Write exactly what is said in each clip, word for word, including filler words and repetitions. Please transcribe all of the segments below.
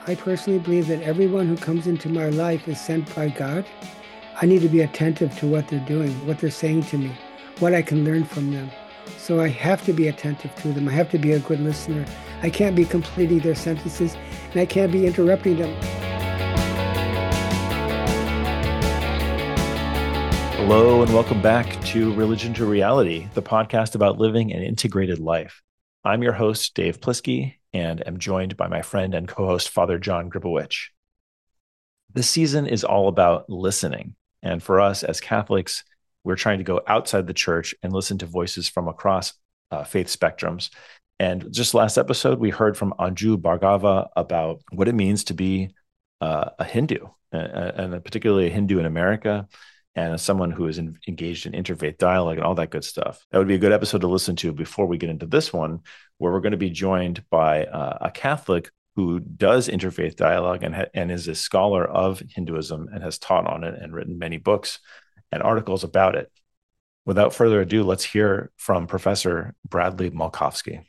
I personally believe that everyone who comes into my life is sent by God. I need to be attentive to what they're doing, what they're saying to me, what I can learn from them. So I have to be attentive to them. I have to be a good listener. I can't be completing their sentences, and I can't be interrupting them. Hello, and welcome back to Religion to Reality, the podcast about living an integrated life. I'm your host, Dave Plisky, and am joined by my friend and co-host, Father John Gribowich. This season is all about listening. And for us as Catholics, we're trying to go outside the church and listen to voices from across uh, faith spectrums. And just last episode, we heard from Anju Bhargava about what it means to be uh, a Hindu, and, and particularly a Hindu in America, and as someone who is in, engaged in interfaith dialogue and all that good stuff. That would be a good episode to listen to before we get into this one, where we're going to be joined by uh, a Catholic who does interfaith dialogue and, ha- and is a scholar of Hinduism and has taught on it and written many books and articles about it. Without further ado, let's hear from Professor Bradley Malkowski.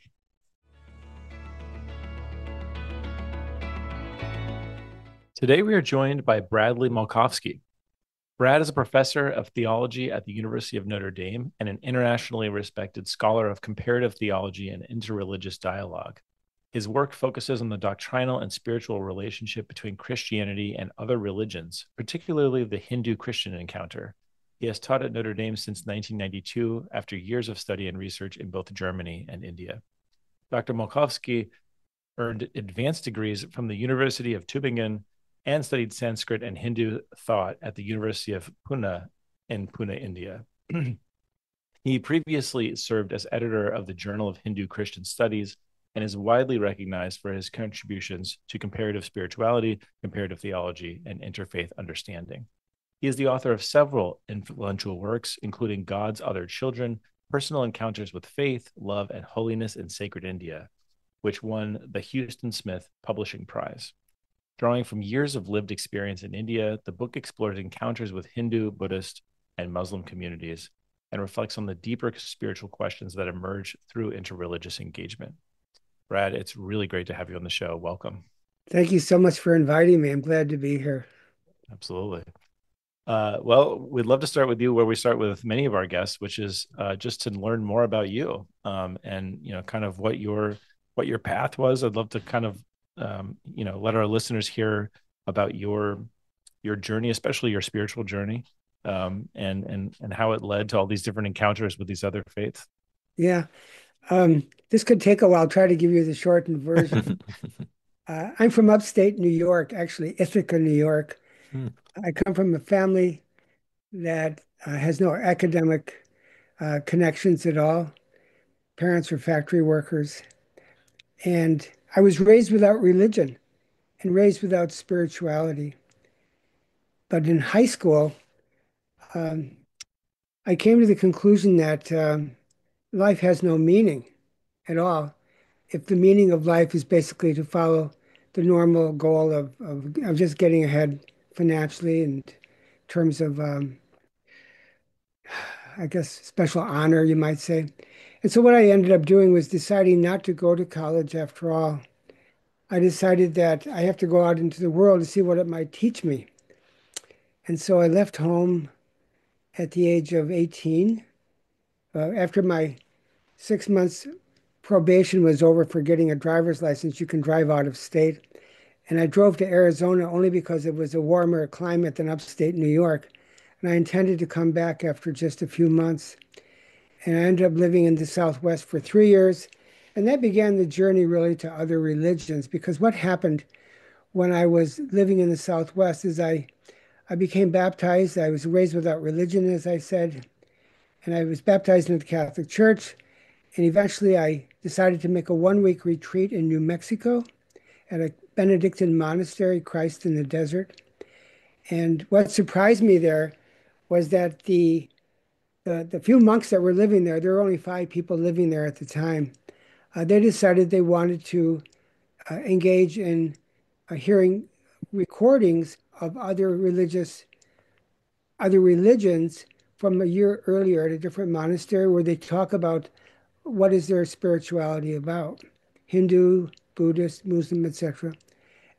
Today, we are joined by Bradley Malkowski. Brad is a professor of theology at the University of Notre Dame and an internationally respected scholar of comparative theology and interreligious dialogue. His work focuses on the doctrinal and spiritual relationship between Christianity and other religions, particularly the Hindu-Christian encounter. He has taught at Notre Dame since nineteen ninety-two, after years of study and research in both Germany and India. Doctor Malkowski earned advanced degrees from the University of Tübingen and studied Sanskrit and Hindu thought at the University of Pune in Pune, India. He previously served as editor of the Journal of Hindu Christian Studies and is widely recognized for his contributions to comparative spirituality, comparative theology, and interfaith understanding. He is the author of several influential works, including God's Other Children, Personal Encounters with Faith, Love, and Holiness in Sacred India, which won the Huston Smith Publishing Prize. Drawing from years of lived experience in India, the book explores encounters with Hindu, Buddhist, and Muslim communities and reflects on the deeper spiritual questions that emerge through interreligious engagement. Brad, it's really great to have you on the show. Welcome. Thank you so much for inviting me. I'm glad to be here. Absolutely. Uh, well, we'd love to start with you where we start with many of our guests, which is uh, just to learn more about you um, and, you know, kind of what your what your path was. I'd love to kind of Um, you know, let our listeners hear about your your journey, especially your spiritual journey, um, and and and how it led to all these different encounters with these other faiths. Yeah, um, this could take a while. I'll try to give you the shortened version. Uh, I'm from upstate New York, actually, Ithaca, New York. Hmm. I come from a family that uh, has no academic uh, connections at all. Parents were factory workers. And I was raised without religion and raised without spirituality. But in high school, um, I came to the conclusion that um, life has no meaning at all. If the meaning of life is basically to follow the normal goal of, of, of just getting ahead financially in terms of, um, I guess, special honor, you might say. And so what I ended up doing was deciding not to go to college after all. I decided that I have to go out into the world to see what it might teach me. And so I left home at the age of eighteen. Uh, after my six months probation was over for getting a driver's license, you can drive out of state. And I drove to Arizona only because it was a warmer climate than upstate New York. And I intended to come back after just a few months. And I ended up living in the Southwest for three years. And that began the journey really to other religions, because what happened when I was living in the Southwest is I, I became baptized. I was raised without religion, as I said, and I was baptized into the Catholic Church. And eventually I decided to make a one-week retreat in New Mexico at a Benedictine monastery, Christ in the Desert. And what surprised me there was that the, the, the few monks that were living there, there were only five people living there at the time, uh, they decided they wanted to uh, engage in uh, hearing recordings of other religious, other religions from a year earlier at a different monastery where they talk about what is their spirituality about, Hindu, Buddhist, Muslim, et cetera.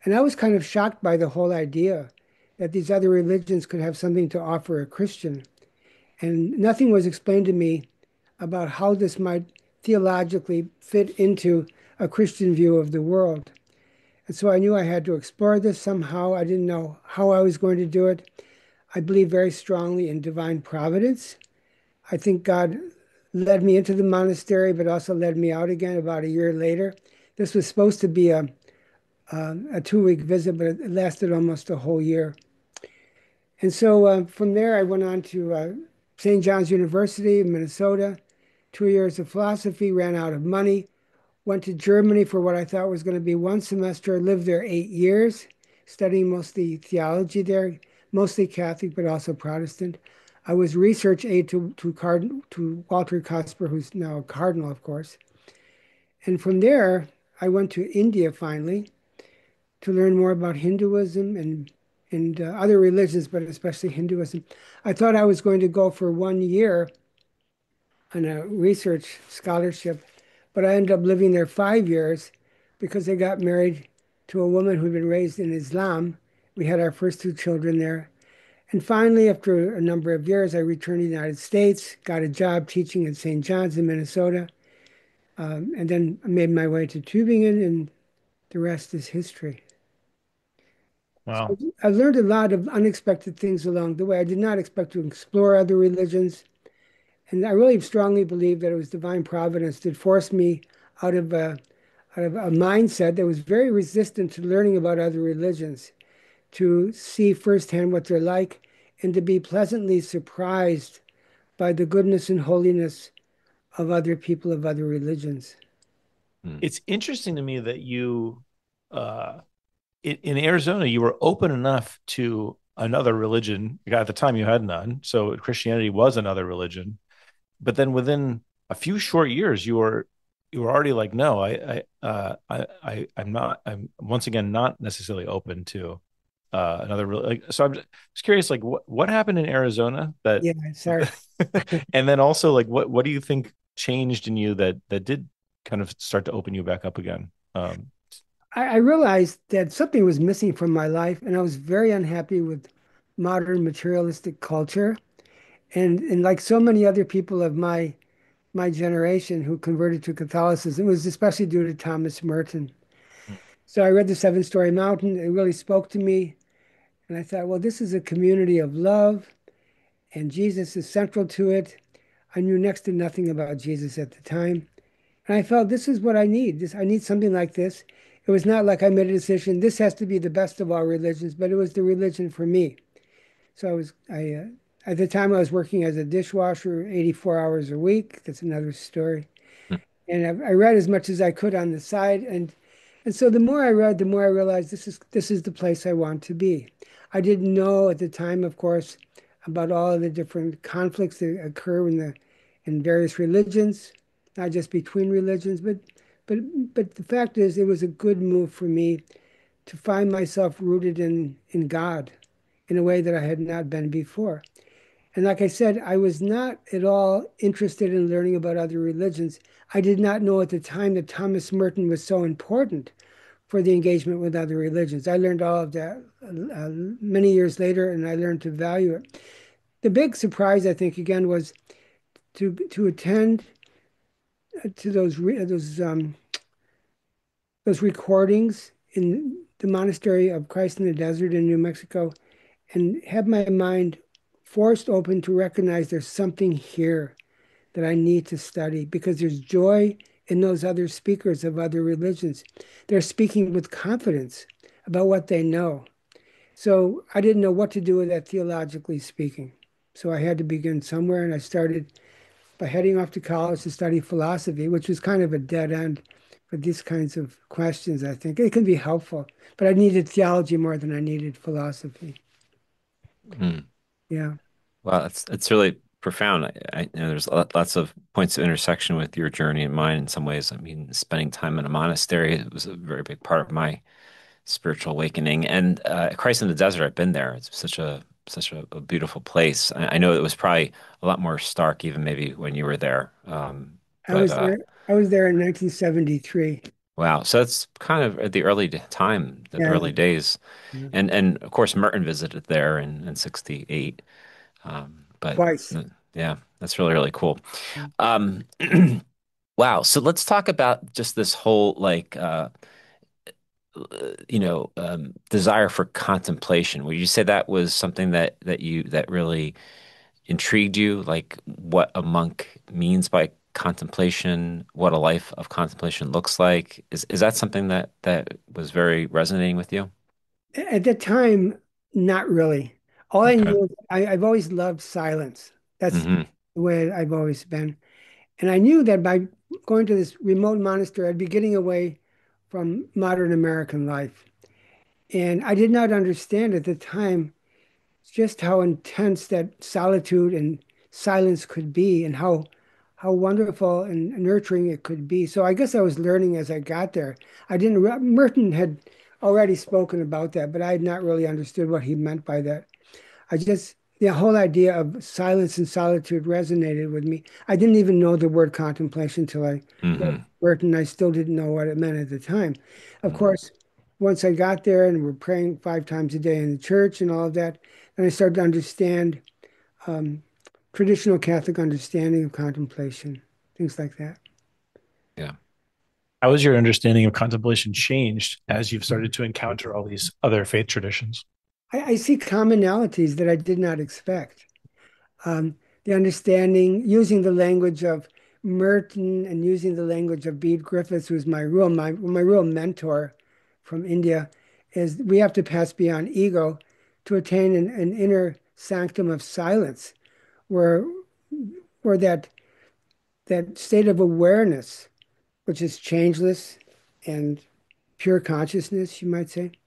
And I was kind of shocked by the whole idea that these other religions could have something to offer a Christian. And nothing was explained to me about how this might theologically fit into a Christian view of the world. And so I knew I had to explore this somehow. I didn't know how I was going to do it. I believe very strongly in divine providence. I think God led me into the monastery, but also led me out again about a year later. This was supposed to be a, a, a two week visit, but it lasted almost a whole year. And so uh, from there, I went on to uh, Saint John's University in Minnesota, two years of philosophy, ran out of money, went to Germany for what I thought was going to be one semester, lived there eight years, studying mostly theology there, mostly Catholic, but also Protestant. I was research aide to, to, Card- to Walter Kasper, who's now a cardinal, of course. And from there, I went to India finally to learn more about Hinduism and and uh, other religions, but especially Hinduism. I thought I was going to go for one year on a research scholarship, but I ended up living there five years because I got married to a woman who'd been raised in Islam. We had our first two children there. And finally, after a number of years, I returned to the United States, got a job teaching at Saint John's in Minnesota, um, and then I made my way to Tübingen, and the rest is history. So Wow. I learned a lot of unexpected things along the way. I did not expect to explore other religions. And I really strongly believe that it was divine providence that forced me out of a, out of a mindset that was very resistant to learning about other religions, to see firsthand what they're like, and to be pleasantly surprised by the goodness and holiness of other people of other religions. Hmm. It's interesting to me that you, uh, in, in Arizona, you were open enough to another religion. At the time, you had none, so Christianity was another religion. But then within a few short years, you were you were already like, no, I I uh, I, I I'm not. I'm once again not necessarily open to uh, another. Like, so I'm just curious, like what what happened in Arizona that, Yeah, sorry. and then also like what what do you think changed in you that that did kind of start to open you back up again? Um, I, I realized that something was missing from my life, and I was very unhappy with modern materialistic culture. And and like so many other people of my my generation who converted to Catholicism, it was especially due to Thomas Merton. So I read The Seven Storey Mountain. It really spoke to me. And I thought, well, this is a community of love, and Jesus is central to it. I knew next to nothing about Jesus at the time. And I felt this is what I need. This I need something like this. It was not like I made a decision, this has to be the best of all religions, but it was the religion for me. So I was I uh, at the time I was working as a dishwasher eighty-four hours a week. That's another story. Hmm. And I, I read as much as I could on the side, and and so the more I read, the more I realized this is this is the place I want to be. I didn't know at the time, of course, about all of the different conflicts that occur in the in various religions, not just between religions, but but but the fact is, it was a good move for me to find myself rooted in in God in a way that I had not been before. And like I said, I was not at all interested in learning about other religions. I did not know at the time that Thomas Merton was so important for the engagement with other religions. I learned all of that uh, many years later, and I learned to value it. The big surprise, I think, again, was to to attend to those those um, those recordings in the Monastery of Christ in the Desert in New Mexico, and have my mind forced open to recognize there's something here that I need to study because there's joy in those other speakers of other religions. They're speaking with confidence about what they know. So I didn't know what to do with that theologically speaking. So I had to begin somewhere, and I started by heading off to college to study philosophy, which was kind of a dead end for these kinds of questions, I think. It can be helpful, but I needed theology more than I needed philosophy. Hmm. Yeah. Well, it's it's really profound. I, I you know there's lo- lots of points of intersection with your journey and mine in some ways. I mean, spending time in a monastery was a very big part of my spiritual awakening. And uh, Christ in the Desert, I've been there. It's such a such a, a beautiful place. I, I know it was probably a lot more stark even maybe when you were there. Um, I but was uh, there. I was there in nineteen seventy-three. Wow. So it's kind of at the early d- time, the Yeah, early days. yeah. And and of course Merton visited there in, in sixty-eight. Um, but Twice. uh, yeah, that's really, really cool. Um, wow. So let's talk about just this whole like uh you know, um, desire for contemplation. Would you say that was something that that you that really intrigued you, like what a monk means by contemplation, what a life of contemplation looks like? Is is that something that that was very resonating with you? At that time, not really. All I Okay. knew, I, I've always loved silence. That's Hmm. the way I've always been. And I knew that by going to this remote monastery, I'd be getting away from modern American life. And I did not understand at the time just how intense that solitude and silence could be and how how wonderful and nurturing it could be. So I guess I was learning as I got there. I didn't re- Merton had already spoken about that, but I had not really understood what he meant by that. I just the whole idea of silence and solitude resonated with me. I didn't even know the word contemplation until I read Hmm. Merton. I still didn't know what it meant at the time. Of Hmm. course, once I got there and we're praying five times a day in the church and all of that, then I started to understand um, traditional Catholic understanding of contemplation, things like that. Yeah. How has your understanding of contemplation changed as you've started to encounter all these other faith traditions? I, I see commonalities that I did not expect. Um, the understanding, using the language of Merton and using the language of Bede Griffiths, who's my real my, my real mentor from India, is we have to pass beyond ego to attain an, an inner sanctum of silence, where where that that state of awareness, which is changeless and pure consciousness, you might say,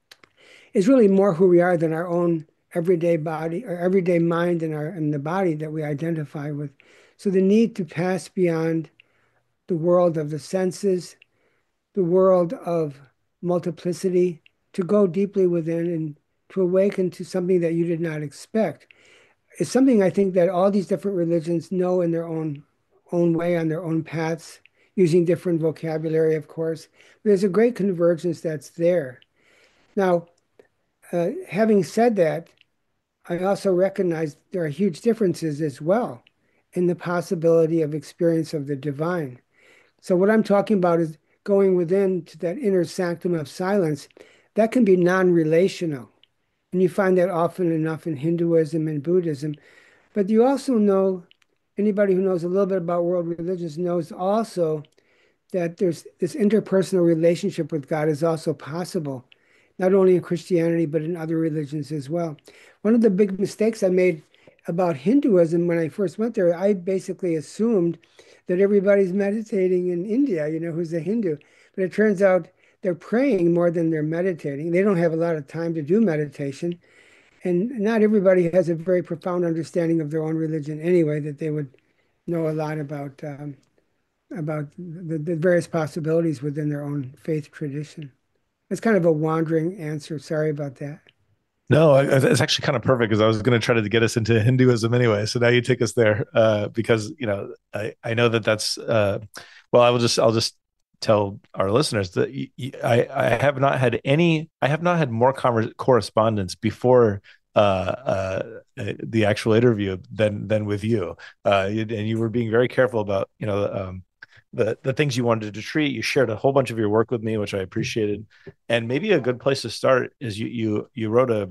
is really more who we are than our own everyday body or everyday mind and our and the body that we identify with. So the need to pass beyond the world of the senses, the world of multiplicity, to go deeply within and to awaken to something that you did not expect is something I think that all these different religions know in their own own way on their own paths, using different vocabulary, of course. There's a great convergence that's there. Now, uh, having said that, I also recognize there are huge differences as well in the possibility of experience of the divine. So what I'm talking about is going within to that inner sanctum of silence. That can be non-relational. And you find that often enough in Hinduism and Buddhism. But you also know, anybody who knows a little bit about world religions knows also that there's this interpersonal relationship with God is also possible, not only in Christianity, but in other religions as well. One of the big mistakes I made about Hinduism when I first went there, I basically assumed that everybody's meditating in India, you know, who's a Hindu. But it turns out they're praying more than they're meditating. They don't have a lot of time to do meditation. And not everybody has a very profound understanding of their own religion anyway, that they would know a lot about um, about the, the various possibilities within their own faith tradition. It's kind of a wandering answer. Sorry about that. No, it's actually kind of perfect because I was going to try to get us into Hinduism anyway. So now you take us there uh, because you know I I know that that's uh, well I will just I'll just tell our listeners that y- y- I I have not had any I have not had more conver correspondence before uh, uh, the actual interview than than with you. Uh, and you were being very careful about you know um, the the things you wanted to treat. You shared a whole bunch of your work with me, which I appreciated. And maybe a good place to start is you you you wrote a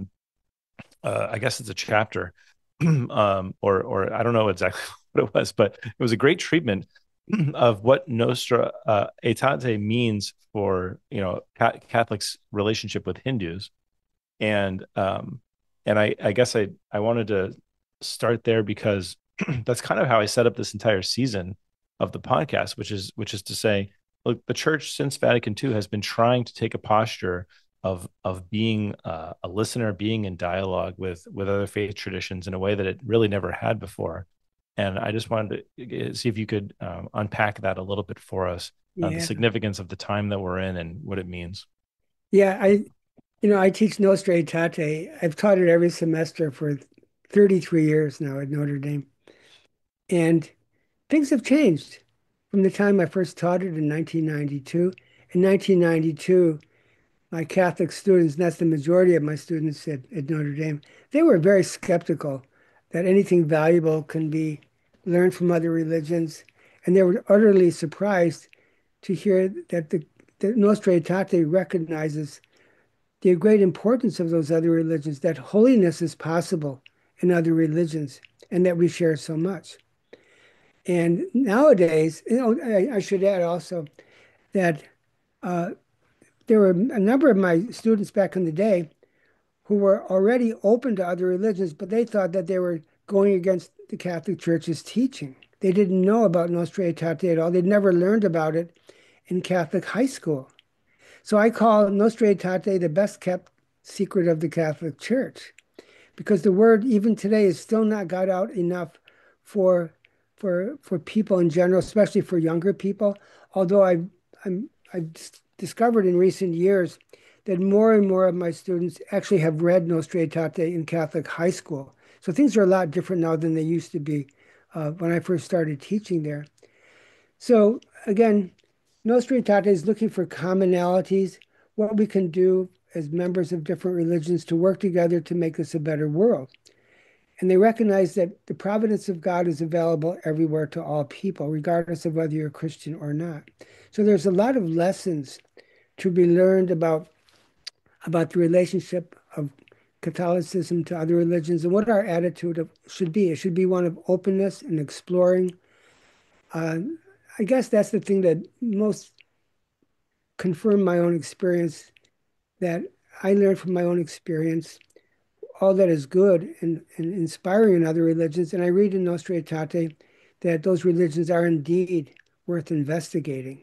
uh, I guess it's a chapter, um, or or I don't know exactly what it was, but it was a great treatment of what Nostra uh, Aetate means for you know ca- Catholics' relationship with Hindus, and um, and I I guess I I wanted to start there because that's kind of how I set up this entire season of the podcast, which is which is to say, look, the church since Vatican two has been trying to take a posture of of being uh, a listener, being in dialogue with with other faith traditions in a way that it really never had before. And I just wanted to see if you could um, unpack that a little bit for us, uh, the Yeah. significance of the time that we're in and what it means. Yeah. I, you know, I teach Nostra Aetate. I've taught it every semester for thirty-three years now at Notre Dame. And things have changed from the time I first taught it in nineteen ninety-two. In nineteen ninety-two, my Catholic students, and that's the majority of my students at, at Notre Dame, they were very skeptical that anything valuable can be learned from other religions. And they were utterly surprised to hear that the that Nostra Aetate recognizes the great importance of those other religions, that holiness is possible in other religions, and that we share so much. And nowadays, you know, I, I should add also that uh, there were a number of my students back in the day who were already open to other religions, but they thought that they were going against the Catholic Church's teaching. They didn't know about Nostra Aetate at all. They'd never learned about it in Catholic high school. So I call Nostra Aetate the best kept secret of the Catholic Church, because the word even today is still not got out enough for for for people in general, especially for younger people. Although I've I'm, I've discovered in recent years that more and more of my students actually have read Nostra Aetate in Catholic high school. So things are a lot different now than they used to be uh, when I first started teaching there. So again, Nostra Aetate is looking for commonalities, what we can do as members of different religions to work together to make this a better world. And they recognize that the providence of God is available everywhere to all people, regardless of whether you're a Christian or not. So there's a lot of lessons to be learned about, about the relationship of Catholicism to other religions and what our attitude of, should be. It should be one of openness and exploring. Uh, I guess that's the thing that most confirmed my own experience, that I learned from my own experience all that is good and, and inspiring in other religions. And I read in Nostra Aetate that those religions are indeed worth investigating.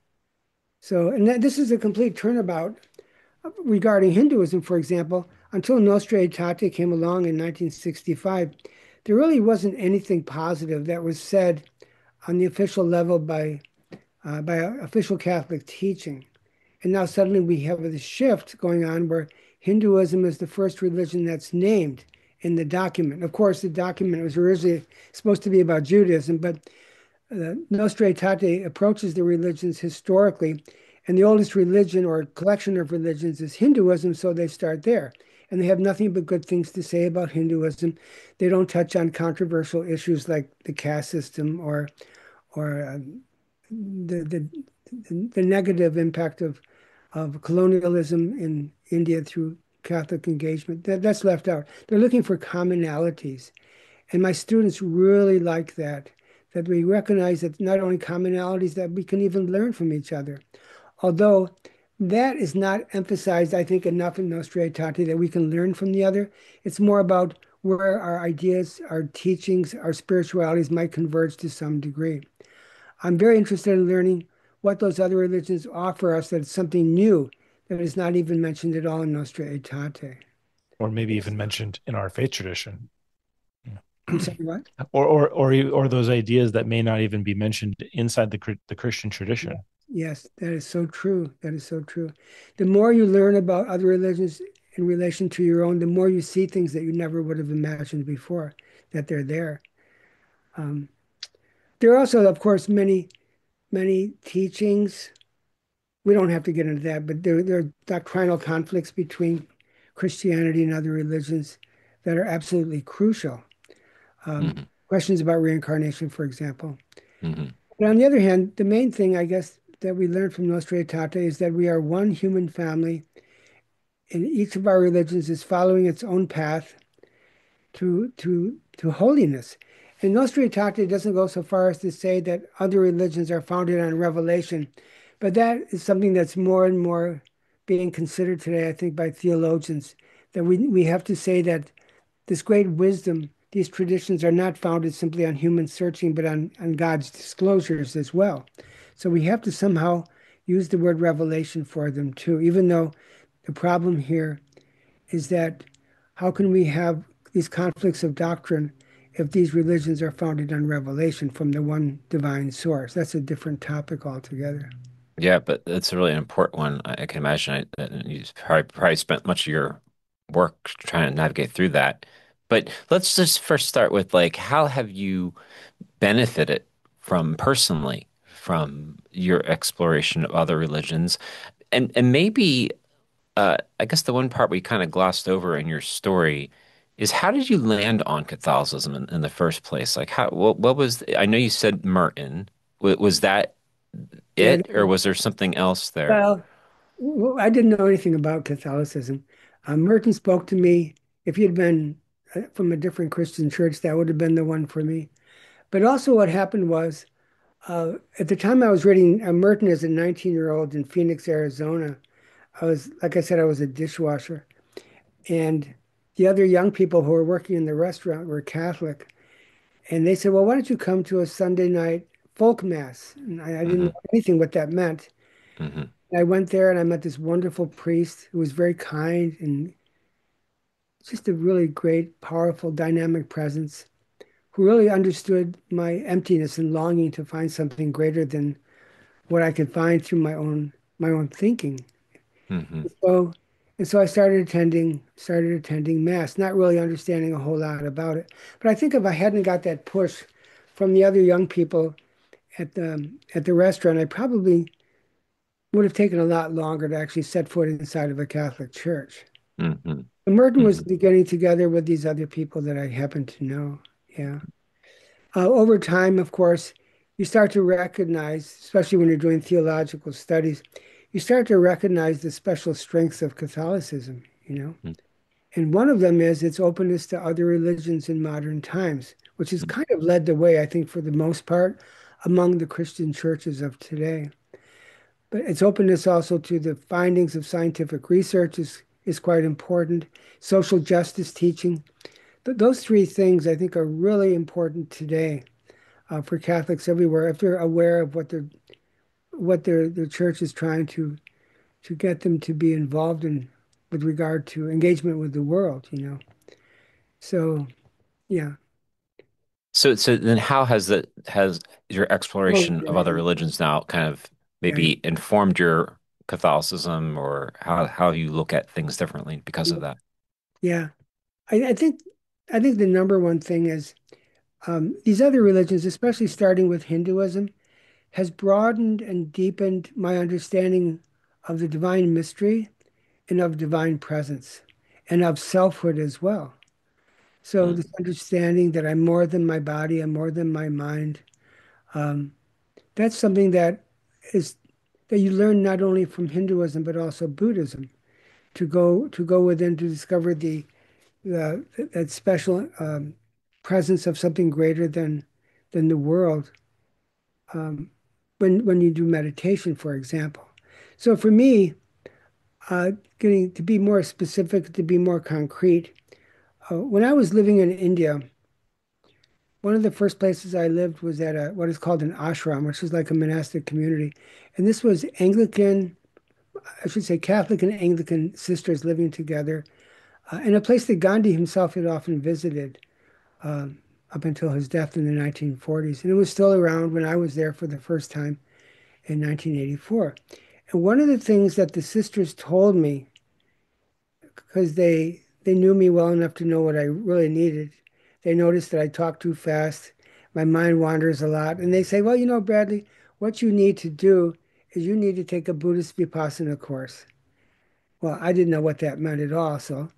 So, and that, this is a complete turnabout regarding Hinduism, for example. Until Nostra Aetate came along in nineteen sixty-five, there really wasn't anything positive that was said on the official level by uh, by official Catholic teaching. And now suddenly we have this shift going on where Hinduism is the first religion that's named in the document. Of course, the document was originally supposed to be about Judaism, but uh, Nostra Aetate approaches the religions historically, and the oldest religion or collection of religions is Hinduism, so they start there. And they have nothing but good things to say about Hinduism. They don't touch on controversial issues like the caste system or or uh, the, the the negative impact of of colonialism in India through Catholic engagement. That, that's left out. They're looking for commonalities. And my students really like that, that we recognize that not only commonalities, that we can even learn from each other. Although that is not emphasized, I think, enough in Nostra Aetate, that we can learn from the other. It's more about where our ideas, our teachings, our spiritualities might converge to some degree. I'm very interested in learning what those other religions offer us that's something new that is not even mentioned at all in Nostra Aetate. Or maybe even mentioned in our faith tradition. I'm sorry, what? Or, or, or, or those ideas that may not even be mentioned inside the, the Christian tradition. Yes, that is so true. That is so true. The more you learn about other religions in relation to your own, the more you see things that you never would have imagined before, that they're there. Um, there are also, of course, many, many teachings. We don't have to get into that, but there, there are doctrinal conflicts between Christianity and other religions that are absolutely crucial. Um, Mm-hmm. Questions about reincarnation, for example. Mm-hmm. But on the other hand, the main thing, I guess, that we learn from Nostra Aetate is that we are one human family, and each of our religions is following its own path to to to holiness. And Nostra Aetate doesn't go so far as to say that other religions are founded on revelation, but that is something that's more and more being considered today, I think, by theologians, that we we have to say that this great wisdom, these traditions are not founded simply on human searching, but on, on God's disclosures as well. So we have to somehow use the word revelation for them too, even though the problem here is that how can we have these conflicts of doctrine if these religions are founded on revelation from the one divine source? That's a different topic altogether. Yeah, but it's a really important one. I, I can imagine I, that you probably, probably spent much of your work trying to navigate through that. But let's just first start with like, how have you benefited from personally from your exploration of other religions? And and maybe uh, I guess the one part we kind of glossed over in your story is how did you land on Catholicism in, in the first place? Like how what, what was I know you said Merton. W was that Yeah, it, or was there something else there? well, well, I didn't know anything about Catholicism. Uh, Merton spoke to me. If he had been uh, from a different Christian church, that would have been the one for me. But also, what happened was uh, at the time I was reading uh, Merton as a nineteen-year-old in Phoenix, Arizona. I was, like I said, I was a dishwasher, and the other young people who were working in the restaurant were Catholic, and they said, "Well, why don't you come to a Sunday night folk mass?" And I, I didn't know Hmm. anything what that meant. Hmm. I went there and I met this wonderful priest who was very kind and just a really great, powerful, dynamic presence who really understood my emptiness and longing to find something greater than what I could find through my own my own thinking. Hmm. So and so I started attending started attending mass, not really understanding a whole lot about it. But I think if I hadn't got that push from the other young people at the at the restaurant, I probably would have taken a lot longer to actually set foot inside of a Catholic church. Hmm. And Merton was Hmm. getting together with these other people that I happened to know. Yeah. Uh, over time, of course, you start to recognize, especially when you're doing theological studies, you start to recognize the special strengths of Catholicism, you know. And one of them is its openness to other religions in modern times, which has kind of led the way, I think, for the most part, among the Christian churches of today. But its openness also to the findings of scientific research is, is quite important. Social justice teaching. Th- those three things I think are really important today uh, for Catholics everywhere if they're aware of what their what their their church is trying to to get them to be involved in with regard to engagement with the world, you know. So yeah. So, so then how has that has your Oh, exploration of yeah, other religions now kind of yeah, maybe informed your Catholicism or how how you look at things differently because yeah. of that? Yeah. I, I think I think the number one thing is um, these other religions, especially starting with Hinduism, has broadened and deepened my understanding of the divine mystery and of divine presence and of selfhood as well. So this Mm, understanding that I'm more than my body, I'm more than my mind. Um, that's something that is that you learn not only from Hinduism but also Buddhism to go to go within to discover the, the that special um, presence of something greater than than the world um, when when you do meditation, for example. So for me, uh, getting to be more specific, to be more concrete, uh, when I was living in India, one of the first places I lived was at a what is called an ashram, which is like a monastic community. And this was Anglican, I should say Catholic and Anglican sisters living together, uh, in a place that Gandhi himself had often visited um, up until his death in the nineteen forties. And it was still around when I was there for the first time in nineteen eighty-four. And one of the things that the sisters told me, because they they knew me well enough to know what I really needed, they noticed that I talk too fast, my mind wanders a lot, and they say, "Well, you know, Bradley, what you need to do is you need to take a Buddhist Vipassana course." Well, I didn't know what that meant at all, so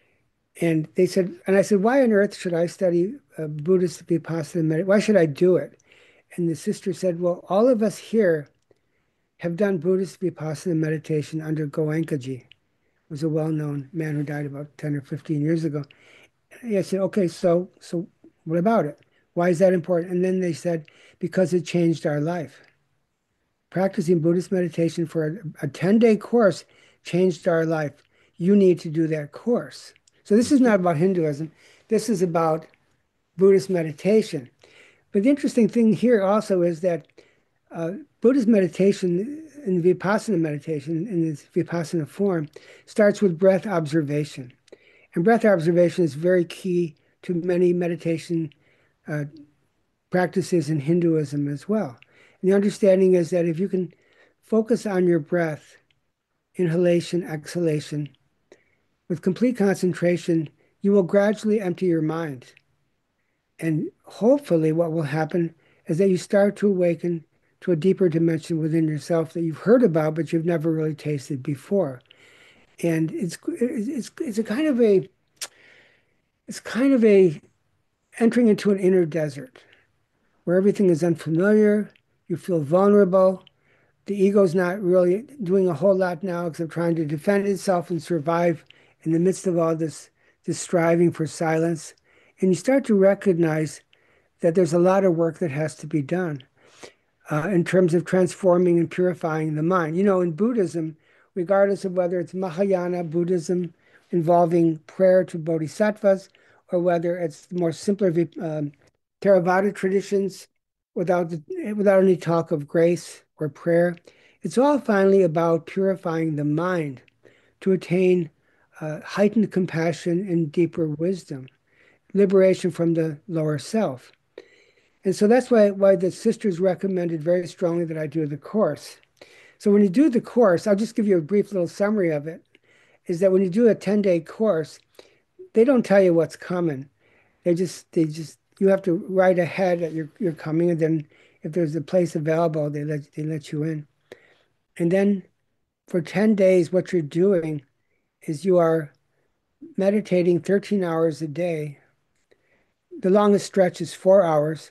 and they said, and I said, "Why on earth should I study uh, Buddhist Vipassana meditation? Why should I do it?" And the sister said, "Well, all of us here have done Buddhist Vipassana meditation under Goenkaji, was a well-known man who died about ten or fifteen years ago." And I said, "Okay, so so what about it? Why is that important?" And then they said, "Because it changed our life. Practicing Buddhist meditation for a, a ten-day course changed our life. You need to do that course." So this is not about Hinduism. This is about Buddhist meditation. But the interesting thing here also is that uh, Buddhist meditation and Vipassana meditation in this Vipassana form starts with breath observation. And breath observation is very key to many meditation uh, practices in Hinduism as well. And the understanding is that if you can focus on your breath, inhalation, exhalation, with complete concentration, you will gradually empty your mind. And hopefully, what will happen is that you start to awaken to a deeper dimension within yourself that you've heard about, but you've never really tasted before. And it's it's it's a kind of a it's kind of a entering into an inner desert where everything is unfamiliar, you feel vulnerable. The ego's not really doing a whole lot now except trying to defend itself and survive in the midst of all this, this striving for silence. And you start to recognize that there's a lot of work that has to be done uh, in terms of transforming and purifying the mind. You know, in Buddhism, regardless of whether it's Mahayana Buddhism involving prayer to bodhisattvas, or whether it's more simpler um, Theravada traditions without the, without any talk of grace or prayer, it's all finally about purifying the mind to attain uh, heightened compassion and deeper wisdom, liberation from the lower self. And so that's why, why the sisters recommended very strongly that I do the course. So when you do the course, I'll just give you a brief little summary of it, is that when you do a ten-day course, they don't tell you what's coming. They just, they just, you have to write ahead that you're, you're coming, and then if there's a place available, they let, they let you in. And then for ten days, what you're doing is you are meditating thirteen hours a day. The longest stretch is four hours.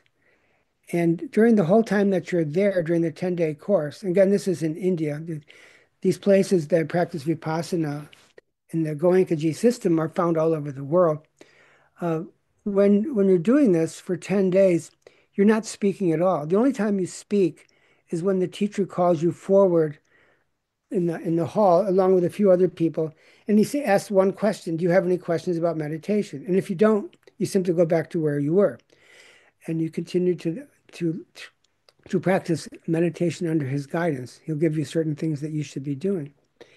And during the whole time that you're there, during the ten-day course, again, this is in India, these places that practice Vipassana in the Goenkaji system are found all over the world. Uh, when, when you're doing this for ten days, you're not speaking at all. The only time you speak is when the teacher calls you forward in the in the hall along with a few other people, and he say, asks one question: do you have any questions about meditation? And if you don't, you simply go back to where you were, and you continue to to to practice meditation under his guidance. He'll give you certain things that you should be doing.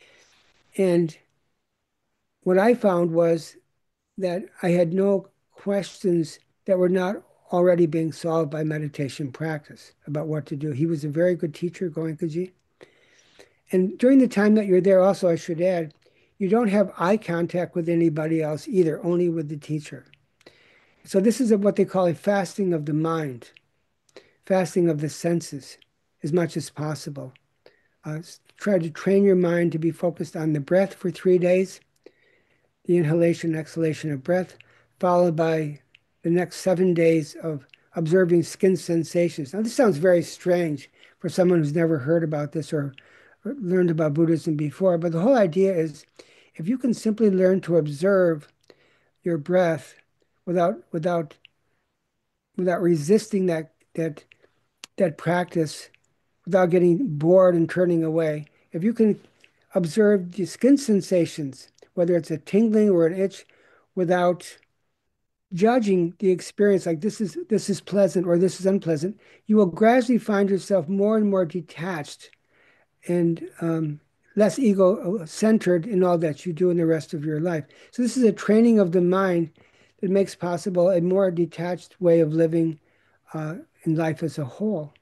And what I found was that I had no questions that were not already being solved by meditation practice about what to do. He was a very good teacher, Goenkaji. And during the time that you're there, also, I should add, you don't have eye contact with anybody else either, only with the teacher. So this is a, what they call a fasting of the mind, fasting of the senses as much as possible. Uh, try to train your mind to be focused on the breath for three days, the inhalation, exhalation of breath, followed by the next seven days of observing skin sensations. Now, this sounds very strange for someone who's never heard about this or learned about Buddhism before, but the whole idea is if you can simply learn to observe your breath without without without resisting that that that practice, without getting bored and turning away, if you can observe the skin sensations, whether it's a tingling or an itch, without judging the experience, like this is this is pleasant or this is unpleasant, you will gradually find yourself more and more detached and um, less ego-centered in all that you do in the rest of your life. So this is a training of the mind that makes possible a more detached way of living uh, in life as a whole.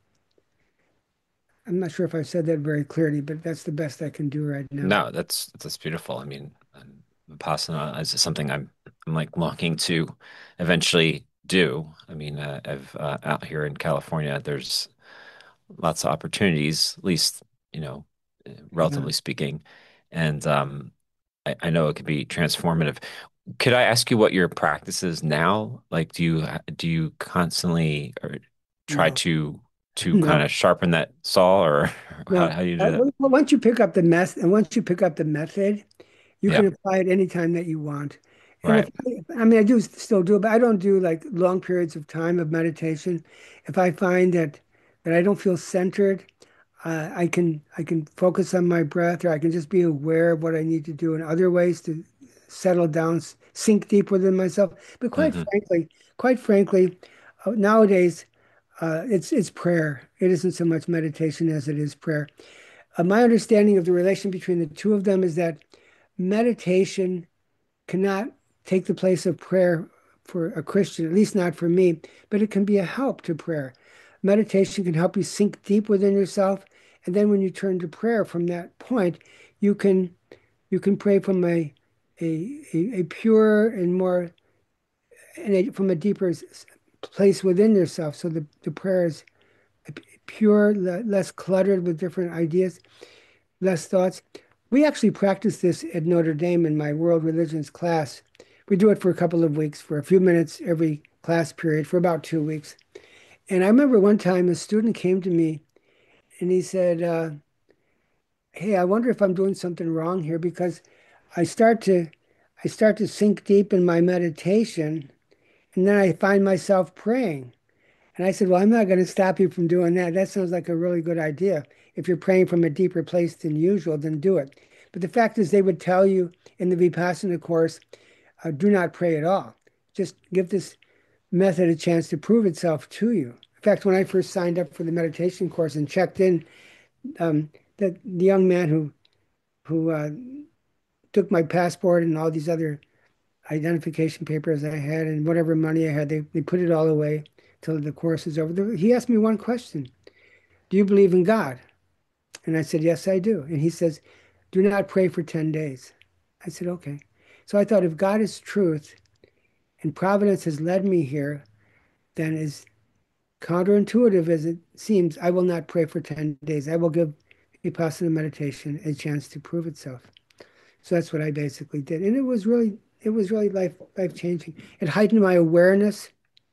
I'm not sure if I said that very clearly, but that's the best I can do right now. No, that's that's beautiful. I mean, um, Vipassana is something I'm I'm like longing to eventually do. I mean, uh, I've uh, out here in California, there's lots of opportunities, at least, you know, Yeah. relatively speaking. And um, I, I know it could be transformative. Could I ask you what your practice is now? Like, do you do you constantly or try No, to to kind no. of sharpen that saw, or how, No. how do you Uh, do that? well, once you pick up the mess and once you pick up the method, you Yeah, can apply it anytime that you want. And if right. I mean, I do still do it, but I don't do like long periods of time of meditation. If I find that that I don't feel centered, uh, I can I can focus on my breath, or I can just be aware of what I need to do in other ways to settle down, s- sink deep within myself. But quite Hmm. frankly, quite frankly, uh, nowadays uh, it's it's prayer. It isn't so much meditation as it is prayer. Uh, my understanding of the relation between the two of them is that meditation cannot take the place of prayer for a Christian, at least not for me, but it can be a help to prayer. Meditation can help you sink deep within yourself, and then when you turn to prayer from that point, you can you can pray from a a, a, a pure and more and a, from a deeper place within yourself. So the, the prayer is pure, le less cluttered with different ideas, less thoughts. We actually practice this at Notre Dame in my world religions class. We do it for a couple of weeks, for a few minutes every class period, for about two weeks. And I remember one time a student came to me and he said, uh, "Hey, I wonder if I'm doing something wrong here because I start to I start to sink deep in my meditation, and then I find myself praying." And I said, "Well, I'm not going to stop you from doing that. That sounds like a really good idea. If you're praying from a deeper place than usual, then do it." But the fact is, they would tell you in the Vipassana course, uh, do not pray at all. Just give this method a chance to prove itself to you. In fact, when I first signed up for the meditation course and checked in, um, the, the young man who who uh, took my passport and all these other identification papers I had and whatever money I had, they, they put it all away till the course is over. He asked me one question: "Do you believe in God?" And I said, "Yes, I do." And he says, "Do not pray for ten days." I said, "Okay." So I thought, if God is truth and providence has led me here, then as counterintuitive as it seems, I will not pray for ten days. I will give Vipassana meditation a chance to prove itself. So that's what I basically did. And it was really, it was really life, life changing. It heightened my awareness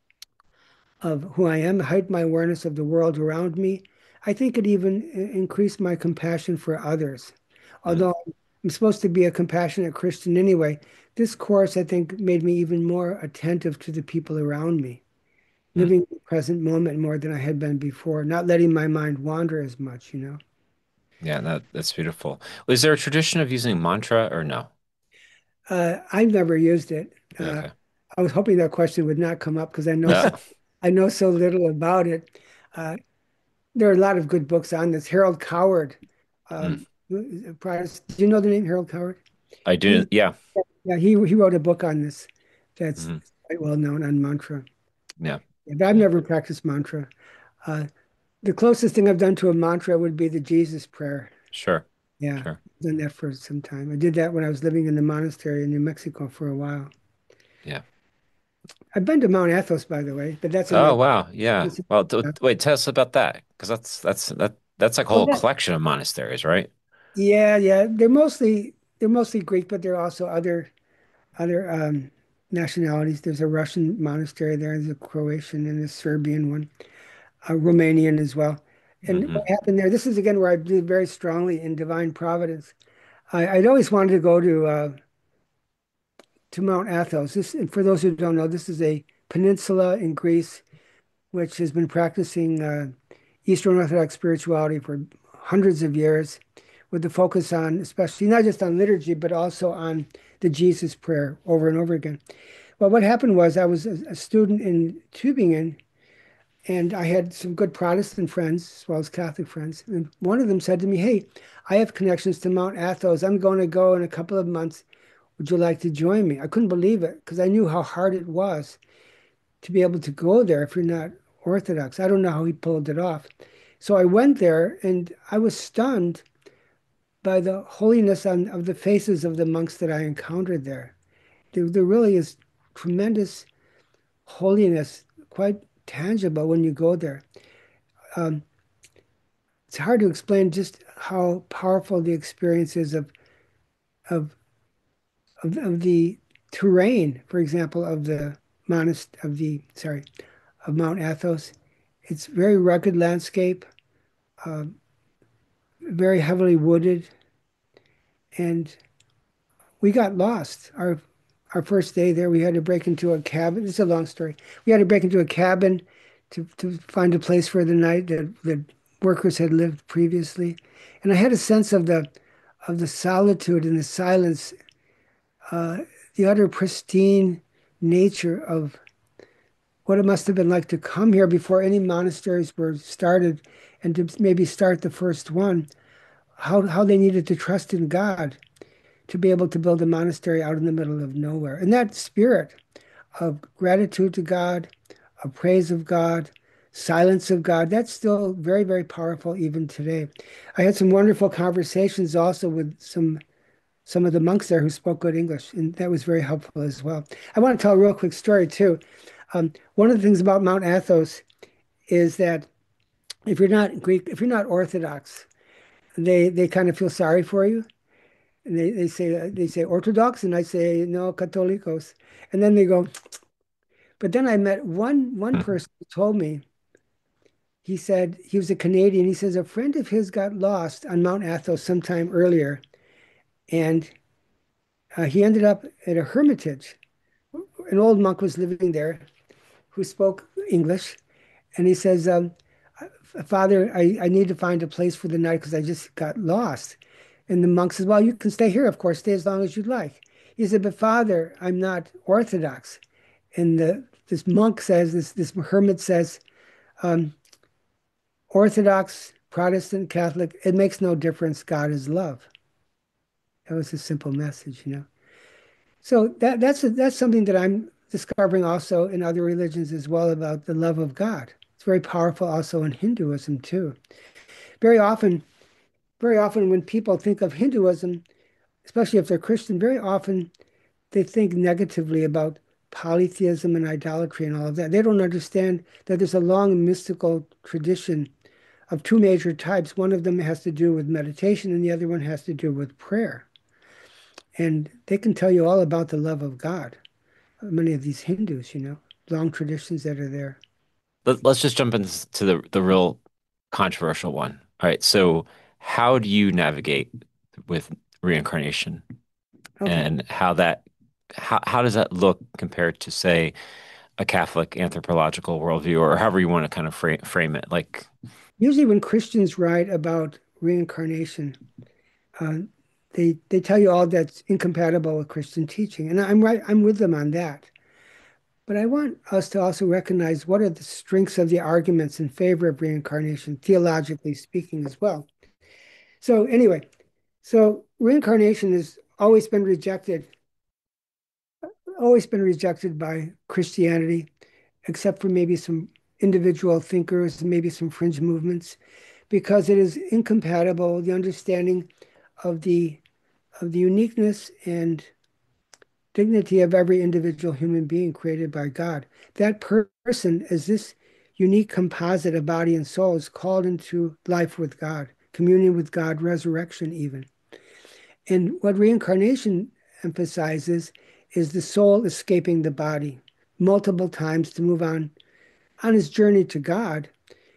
of who I am, heightened my awareness of the world around me. I think it even increased my compassion for others. Mm, Although I'm supposed to be a compassionate Christian anyway, this course, I think, made me even more attentive to the people around me, mm. living the present moment more than I had been before, not letting my mind wander as much, you know. Yeah, that that's beautiful. Was there a tradition of using mantra or no? Uh, I've never used it. Uh, Okay. I was hoping that question would not come up because I know so, No. I know so little about it. Uh, there are a lot of good books on this. Harold Coward, Mm. um, Protestant, do you know the name Harold Coward? I He, do. Yeah. yeah, he he wrote a book on this that's Mhm. quite well known on mantra. Yeah. Yeah, but I've Yeah. never practiced mantra. Uh, the closest thing I've done to a mantra would be the Jesus prayer. Sure. Yeah, Sure. I've done that for some time. I did that when I was living in the monastery in New Mexico for a while. Yeah. I've been to Mount Athos, by the way, but that's Oh, another. wow. Yeah. That's, Well, t wait, tell us about that because that's that's that that's like a well, whole that, collection of monasteries, right? yeah, yeah. They're mostly they're mostly Greek, but there are also other other um, nationalities. There's a Russian monastery there. There's a Croatian and a Serbian one, a Romanian as well. And what Hmm. happened there? This is again where I believe very strongly in divine providence. I, I'd always wanted to go to uh, to Mount Athos. This, and for those who don't know, this is a peninsula in Greece which has been practicing uh, Eastern Orthodox spirituality for hundreds of years, with the focus on, especially not just on liturgy, but also on the Jesus prayer over and over again. Well, what happened was I was a, a student in Tübingen, and I had some good Protestant friends as well as Catholic friends. And one of them said to me, "Hey, I have connections to Mount Athos. I'm going to go in a couple of months. Would you like to join me?" I couldn't believe it because I knew how hard it was to be able to go there if you're not Orthodox. I don't know how he pulled it off. So I went there and I was stunned by the holiness on, of the faces of the monks that I encountered there. There, there really is tremendous holiness, quite tangible when you go there. Um, it's hard to explain just how powerful the experience is of, of, of, of the terrain, for example, of the monast of the sorry of Mount Athos. It's very rugged landscape, uh, very heavily wooded, and we got lost. Our our first day there, we had to break into a cabin. It's a long story. We had to break into a cabin to, to find a place for the night that the workers had lived previously. And I had a sense of the of the solitude and the silence, uh, the utter pristine nature of what it must have been like to come here before any monasteries were started and to maybe start the first one, how, how they needed to trust in God to be able to build a monastery out in the middle of nowhere. And that spirit of gratitude to God, of praise of God, silence of God, that's still very, very powerful even today. I had some wonderful conversations also with some some of the monks there who spoke good English, and that was very helpful as well. I want to tell a real quick story too. Um, one of the things about Mount Athos is that if you're not Greek, if you're not Orthodox, they they kind of feel sorry for you. And they, they say they say Orthodox, and I say no, Catholicos. And then they go, but then I met one one person who told me, he said he was a Canadian. He says a friend of his got lost on Mount Athos sometime earlier, and uh, he ended up at a hermitage. An old monk was living there who spoke English, and he says, um, Father, I, I need to find a place for the night because I just got lost. And the monk says, well, you can stay here, of course, stay as long as you'd like. He said, but Father, I'm not Orthodox. And the, this monk says, this, this hermit says, um, Orthodox, Protestant, Catholic, it makes no difference. God is love. That was a simple message, you know. So that that's a, that's something that I'm discovering also in other religions as well about the love of God. It's very powerful also in Hinduism too. Very often, very often when people think of Hinduism, especially if they're Christian, very often they think negatively about polytheism and idolatry and all of that. They don't understand that there's a long mystical tradition of two major types. One of them has to do with meditation, and the other one has to do with prayer. And they can tell you all about the love of God. Many of these Hindus, you know, long traditions that are there. Let, let's just jump into the the real controversial one. All right. So, how do you navigate with reincarnation, Okay. and how that how how does that look compared to, say, a Catholic anthropological worldview, or however you want to kind of frame frame it? Like, Usually when Christians write about reincarnation, uh, they they tell you all that's incompatible with Christian teaching. And I'm right, I'm with them on that. But I want us to also recognize what are the strengths of the arguments in favor of reincarnation, theologically speaking, as well. So anyway, so reincarnation has always been rejected, always been rejected by Christianity, except for maybe some individual thinkers and maybe some fringe movements, because it is incompatible, the understanding of the of the uniqueness and dignity of every individual human being created by God. That per- person, as this unique composite of body and soul, is called into life with God, communion with God, resurrection even. And what reincarnation emphasizes is the soul escaping the body multiple times to move on on his journey to God.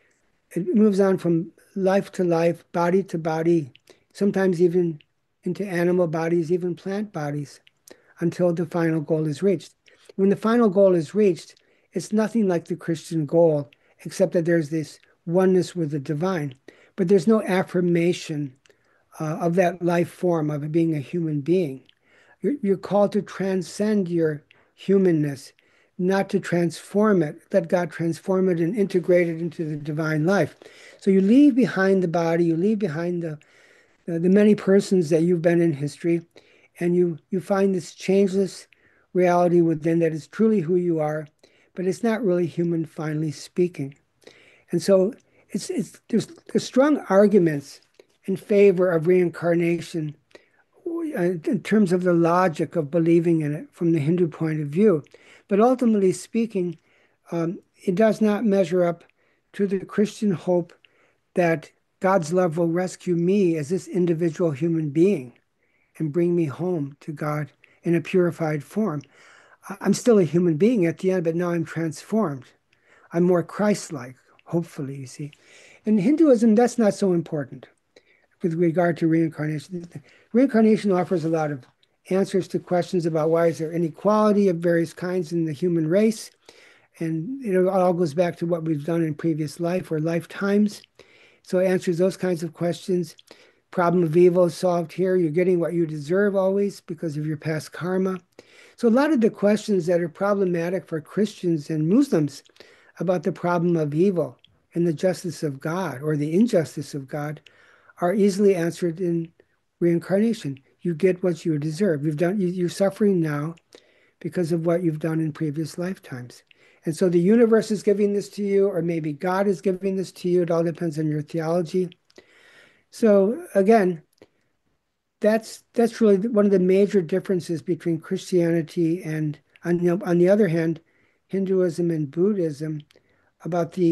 It moves on from life to life, body to body, sometimes even into animal bodies, even plant bodies, until the final goal is reached. When the final goal is reached, it's nothing like the Christian goal, except that there's this oneness with the divine. But there's no affirmation uh, of that life form of being a human being. You're, you're called to transcend your humanness, not to transform it. Let God transform it and integrate it into the divine life. So you leave behind the body, you leave behind the, the, the many persons that you've been in history, and you you find this changeless reality within that is truly who you are, but it's not really human, finally speaking. And so it's it's there's, there's strong arguments in favor of reincarnation in terms of the logic of believing in it from the Hindu point of view. But ultimately speaking, um, it does not measure up to the Christian hope that God's love will rescue me as this individual human being and bring me home to God in a purified form. I'm still a human being at the end, but now I'm transformed. I'm more Christ-like, hopefully, you see. In Hinduism, that's not so important with regard to reincarnation. Reincarnation offers a lot of answers to questions about why is there inequality of various kinds in the human race. And it all goes back to what we've done in previous life or lifetimes. So it answers those kinds of questions. Problem of evil is solved here. You're getting what you deserve always because of your past karma. So a lot of the questions that are problematic for Christians and Muslims about the problem of evil and the justice of God or the injustice of God are easily answered in reincarnation. You get what you deserve. You've done, you're suffering now because of what you've done in previous lifetimes. And so the universe is giving this to you, or maybe God is giving this to you. It all depends on your theology. So again, that's that's really one of the major differences between Christianity and, on the, on the other hand, Hinduism and Buddhism about the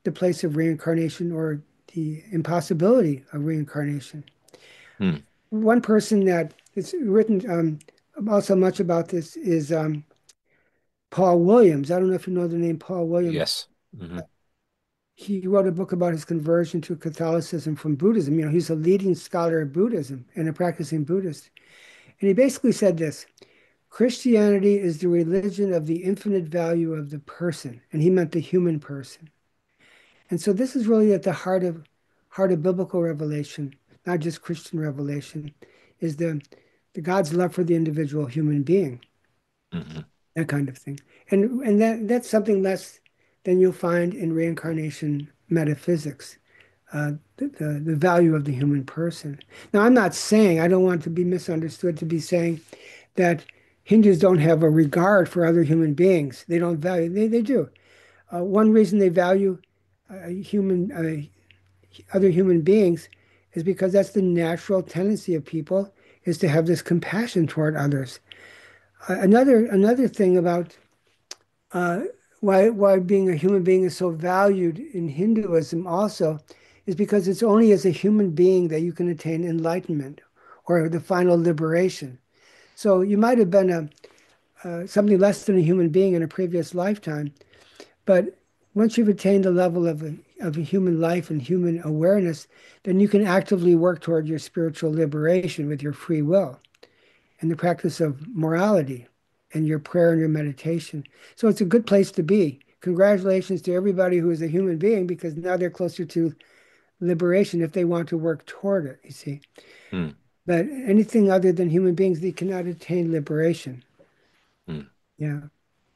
the place of reincarnation or the impossibility of reincarnation. Hmm. One person that it's written um, also much about this is um, Paul Williams. I don't know if you know the name Paul Williams. Yes. Hmm. He wrote a book about his conversion to Catholicism from Buddhism. You know, he's a leading scholar of Buddhism and a practicing Buddhist. And he basically said this: Christianity is the religion of the infinite value of the person. And he meant the human person. And so this is really at the heart of heart of biblical revelation, not just Christian revelation, is the the God's love for the individual human being, Hmm. that kind of thing. And and that that's something less than you'll find in reincarnation metaphysics, uh, the, the the value of the human person. Now, I'm not saying, I don't want to be misunderstood to be saying that Hindus don't have a regard for other human beings. They don't value, they, they do. Uh, one reason they value uh, human uh, other human beings is because that's the natural tendency of people, is to have this compassion toward others. Uh, another another thing about uh, why why being a human being is so valued in Hinduism also is because it's only as a human being that you can attain enlightenment or the final liberation. So you might have been a uh, something less than a human being in a previous lifetime, but once you've attained the level of a, of a human life and human awareness, then you can actively work toward your spiritual liberation with your free will and the practice of morality and your prayer and your meditation. So it's a good place to be. Congratulations to everybody who is a human being, because now they're closer to liberation if they want to work toward it, you see. Hmm. But anything other than human beings, they cannot attain liberation. Hmm. Yeah.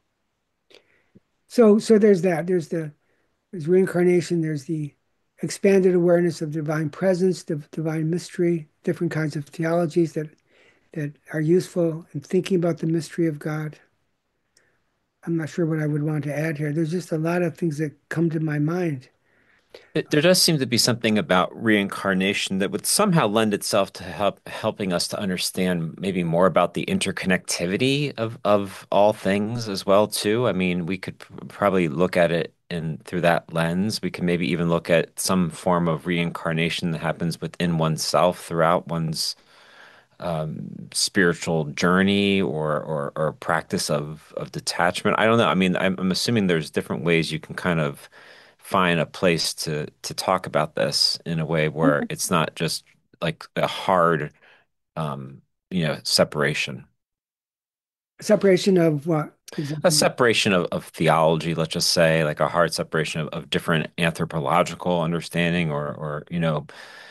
So so there's that. There's the there's reincarnation, there's the expanded awareness of divine presence, the divine mystery, different kinds of theologies that that are useful in thinking about the mystery of God. I'm not sure what I would want to add here. There's just a lot of things that come to my mind. It, there does seem to be something about reincarnation that would somehow lend itself to help helping us to understand maybe more about the interconnectivity of of all things as well too. I mean, we could p- probably look at it in through that lens. We can maybe even look at some form of reincarnation that happens within oneself throughout one's um, spiritual journey or, or or practice of of detachment. I don't know. I mean, I'm, I'm assuming there's different ways you can kind of find a place to to talk about this in a way where it's not just like a hard, um, you know, separation. Separation of what A exactly? separation of, of theology, let's just say, like a hard separation of, of different anthropological understanding or or you know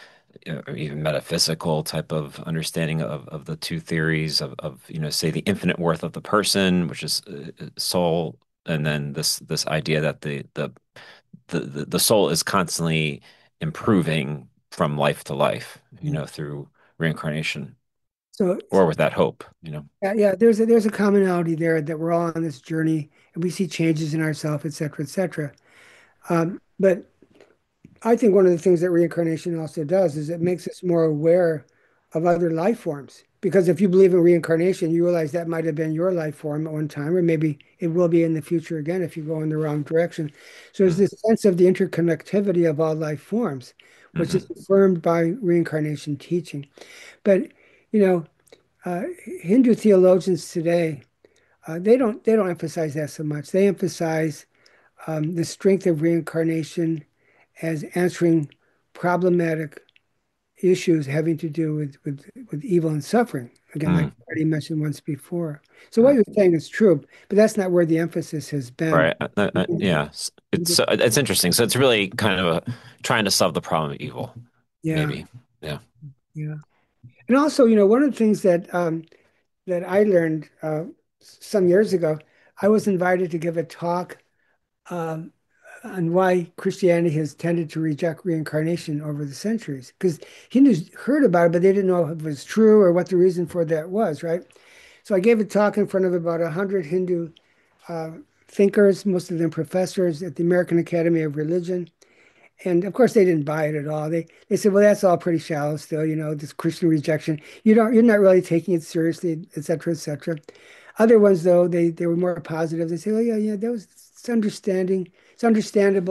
or even metaphysical type of understanding of, of the two theories of, of, you know, say the infinite worth of the person, which is uh, soul, and then this this idea that the the the, the the soul is constantly improving from life to life, you Yeah. know, through reincarnation So or with that hope, you know. yeah, yeah, there's a, there's a commonality there that we're all on this journey and we see changes in ourselves, et cetera, et cetera. Um, but I think one of the things that reincarnation also does is it makes us more aware of other life forms. Because if you believe in reincarnation, you realize that might have been your life form at one time, or maybe it will be in the future again if you go in the wrong direction. So there's this sense of the interconnectivity of all life forms, which is Mm-hmm. affirmed by reincarnation teaching. But, you know, uh, Hindu theologians today, uh, they don't they don't emphasize that so much. They emphasize um, the strength of reincarnation as answering problematic issues having to do with, with, with evil and suffering. Again, like Mm-hmm. I already mentioned once before. So what you're saying is true, but that's not where the emphasis has been. Right. Uh, uh, uh, yeah. It's it's, uh, it's interesting. So it's really kind of a, trying to solve the problem of evil, Yeah, maybe. Yeah. yeah. And also, you know, one of the things that um, that I learned uh, some years ago, I was invited to give a talk um, on why Christianity has tended to reject reincarnation over the centuries. Because Hindus heard about it, but they didn't know if it was true or what the reason for that was, right? So I gave a talk in front of about one hundred Hindu uh, thinkers, most of them professors at the American Academy of Religion. And of course, they didn't buy it at all. They they said, "Well, that's all pretty shallow still, you know, this Christian rejection. You don't, you're not really taking it seriously, et cetera, et cetera." Other ones, though, they they were more positive. They say, "Oh yeah, yeah, that was it's understanding. It's understandable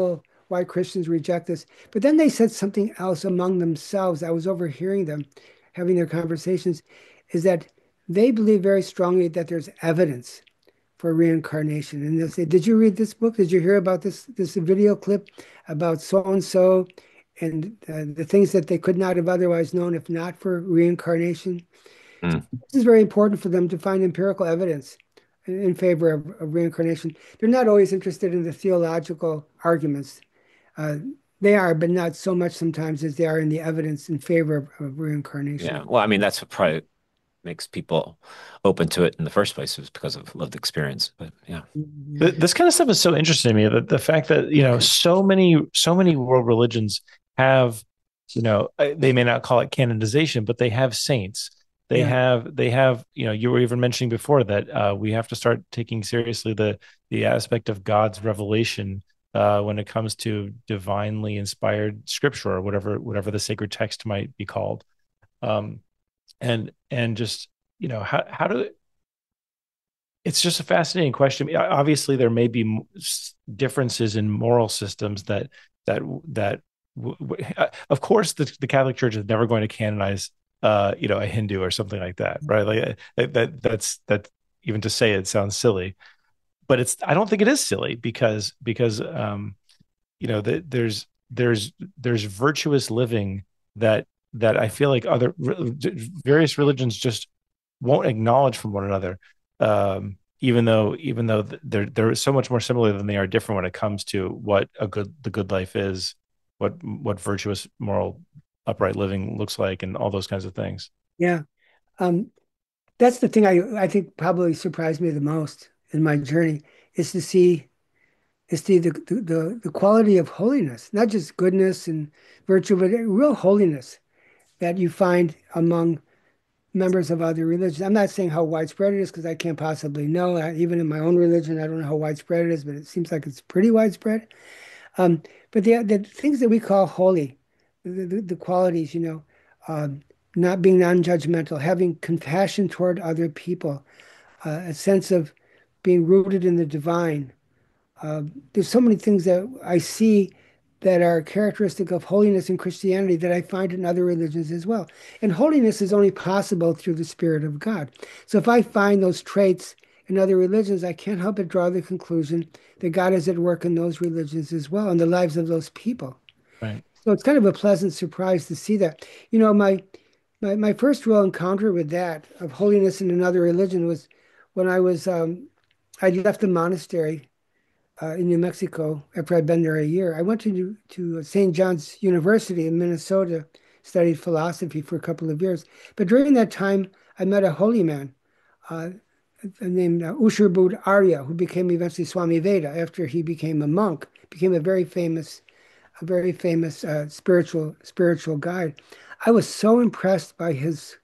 why Christians reject this. But then they said something else among themselves. I was overhearing them having their conversations, is that they believe very strongly that there's evidence for reincarnation. And they'll say, "Did you read this book? Did you hear about this this video clip about so and so and uh, the things that they could not have otherwise known if not for reincarnation?" So Mm. this is very important for them to find empirical evidence in, in favor of, of reincarnation. They're not always interested in the theological arguments. Uh, they are, but not so much sometimes as they are in the evidence in favor of, of reincarnation. Yeah. Well, I mean, that's what probably makes people open to it in the first place is because of lived experience. But yeah. Yeah. Th- This kind of stuff is so interesting to me. That the fact that you know so many so many world religions have, you know, uh, they may not call it canonization, but they have saints. They Yeah. have they have you know you were even mentioning before that uh, we have to start taking seriously the the aspect of God's revelation uh, when it comes to divinely inspired scripture or whatever whatever the sacred text might be called. Um, and and just you know how how do it's just a fascinating question. Obviously, there may be differences in moral systems that that that uh, of course the, the Catholic Church is never going to canonize uh you know a Hindu or something like that, right? Like uh, that, that that's that even to say it sounds silly, but it's I don't think it is silly because because um you know the, there's there's there's virtuous living that that I feel like other various religions just won't acknowledge from one another, um, even though even though they're they're so much more similar than they are different when it comes to what a good the good life is, what what virtuous, moral, upright living looks like, and all those kinds of things. Yeah. Um, that's the thing I, I think probably surprised me the most in my journey is to see is see the, the, the, the quality of holiness, not just goodness and virtue, but real holiness that you find among members of other religions. I'm not saying how widespread it is because I can't possibly know. I, even in my own religion, I don't know how widespread it is, but it seems like it's pretty widespread. Um, but the, the things that we call holy, the, the, the qualities, you know, um, not being non-judgmental, having compassion toward other people, uh, a sense of being rooted in the divine. Uh, there's so many things that I see that are characteristic of holiness in Christianity that I find in other religions as well. And holiness is only possible through the Spirit of God. So if I find those traits in other religions, I can't help but draw the conclusion that God is at work in those religions as well, in the lives of those people. Right. So it's kind of a pleasant surprise to see that. You know, my my, my first real encounter with that of holiness in another religion was when I was um, I left the monastery uh, in New Mexico after I'd been there a year. I went to to Saint John's University in Minnesota, studied philosophy for a couple of years. But during that time, I met a holy man uh, named uh, Usherbud Arya, who became eventually Swami Veda after he became a monk, became a very famous, a very famous uh, spiritual spiritual guide. I was so impressed by his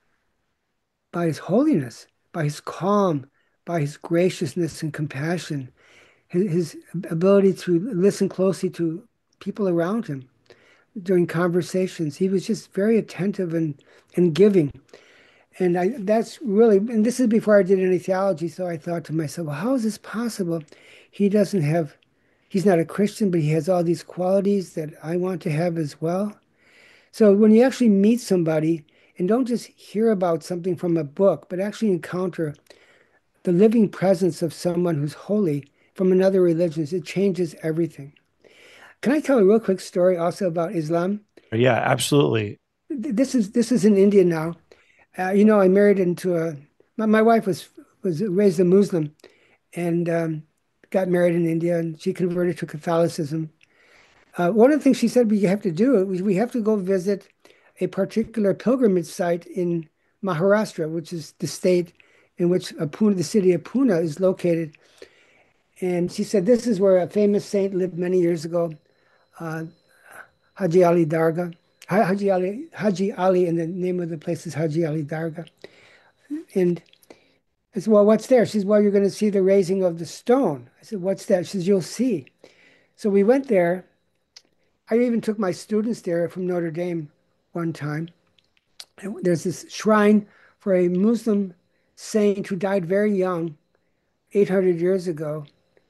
by his holiness, by his calm, by his graciousness and compassion, his, his ability to listen closely to people around him during conversations. He was just very attentive and, and giving. And I that's really, and this is before I did any theology, so I thought to myself, well, how is this possible? He doesn't have, he's not a Christian, but he has all these qualities that I want to have as well. So when you actually meet somebody and don't just hear about something from a book, but actually encounter the living presence of someone who's holy from another religion, it changes everything. Can I tell a real quick story also about Islam? Yeah, absolutely. This is this is in India now. Uh, you know, I married into a. My, my wife was was raised a Muslim and um, got married in India, and she converted to Catholicism. Uh, one of the things she said we have to do is we have to go visit a particular pilgrimage site in Maharashtra, which is the state in which Pune, the city of Pune, is located. And she said this is where a famous saint lived many years ago, uh, Haji Ali Dargah. Haji Ali, Haji Ali, and the name of the place is Haji Ali Dargah. And I said, well, what's there? She says, well, you're going to see the raising of the stone. I said, what's that? She says, you'll see. So we went there. I even took my students there from Notre Dame one time. And there's this shrine for a Muslim saint who died very young, eight hundred years ago.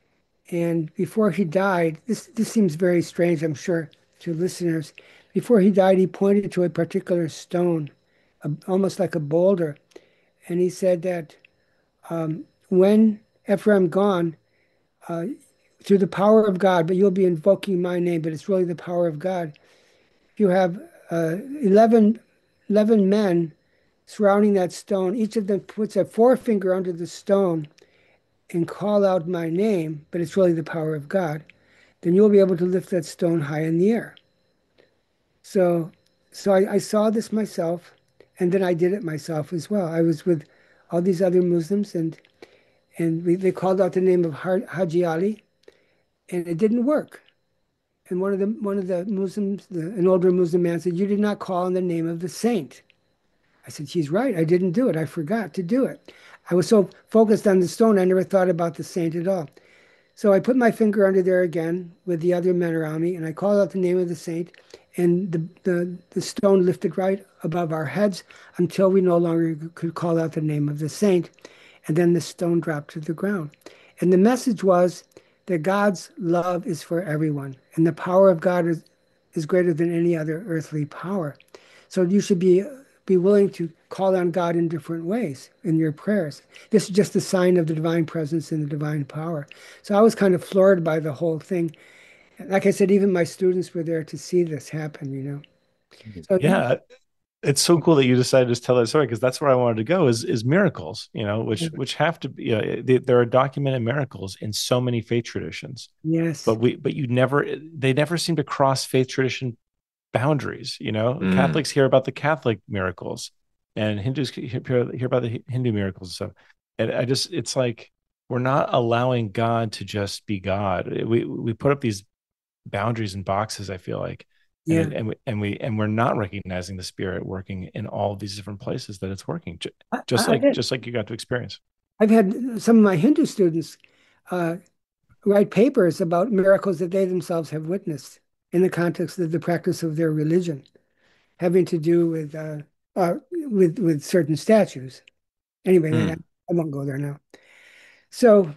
And before he died, this, this seems very strange, I'm sure, to listeners. Before he died, he pointed to a particular stone, a, almost like a boulder. And he said that um, when, after I'm gone, uh, through the power of God, but you'll be invoking my name, but it's really the power of God. You have uh, eleven, eleven men surrounding that stone. Each of them puts a forefinger under the stone and call out my name, but it's really the power of God. Then you'll be able to lift that stone high in the air. So, so I, I saw this myself, and then I did it myself as well. I was with all these other Muslims, and and we, they called out the name of Haji Ali, and it didn't work. And one of the one of the Muslims, the, an older Muslim man said, "You did not call on the name of the saint." I said, "She's right. I didn't do it. I forgot to do it. I was so focused on the stone, I never thought about the saint at all." So I put my finger under there again with the other men around me, and I called out the name of the saint, and the, the, the stone lifted right above our heads until we no longer could call out the name of the saint. And then the stone dropped to the ground. And the message was that God's love is for everyone, and the power of God is, is greater than any other earthly power. So you should be be willing to call on God in different ways in your prayers. This is just a sign of the divine presence and the divine power. So I was kind of floored by the whole thing. Like I said, even my students were there to see this happen, you know. So Yeah, it's so cool that you decided to tell that story because that's where I wanted to go is is miracles, you know, which which have to be, you know, they, there are documented miracles in so many faith traditions, but yes, we but you never they never seem to cross faith tradition boundaries. You know, Mm. Catholics hear about the Catholic miracles, and Hindus hear, hear about the Hindu miracles and stuff. And I just, it's like we're not allowing God to just be God. We we put up these boundaries and boxes, I feel like, and yeah. it, and we and we and we're not recognizing the Spirit working in all of these different places that it's working, I, just I've like had, just like you got to experience. I've had some of my Hindu students uh, write papers about miracles that they themselves have witnessed in the context of the practice of their religion, having to do with uh, uh, with with certain statues. Anyway, that, Mm. I won't go there now. So,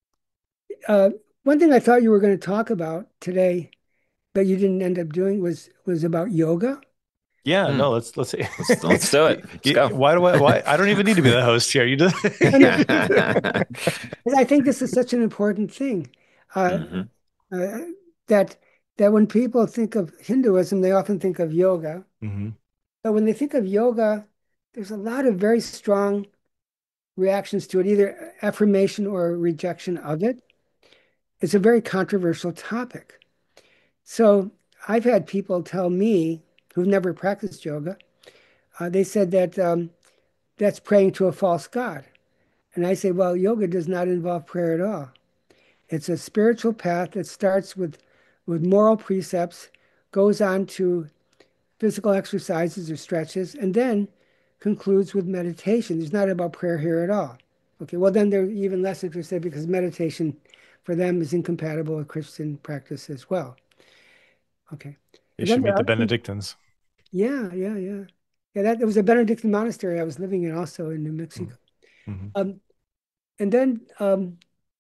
uh, one thing I thought you were going to talk about today, but you didn't end up doing was was about yoga. Yeah, no, Mm. let's let's see. Let's let's do it. Let's go. Why do I why I don't even need to be the host here. You just I know, I think this is such an important thing. Uh, Hmm. uh, that that when people think of Hinduism, they often think of yoga. Mhm. But when they think of yoga, there's a lot of very strong reactions to it, either affirmation or rejection of it. It's a very controversial topic. So I've had people tell me who've never practiced yoga, uh, they said that um, that's praying to a false god. And I say, well, yoga does not involve prayer at all. It's a spiritual path that starts with, with moral precepts, goes on to physical exercises or stretches, and then concludes with meditation. It's not about prayer here at all. Okay, well, then they're even less interested because meditation for them is incompatible with Christian practice as well. Okay. You And then should there meet are the other people. Benedictines. Yeah, yeah, yeah. Yeah, that there was a Benedictine monastery I was living in also in New Mexico. Mm-hmm. Um, and then um,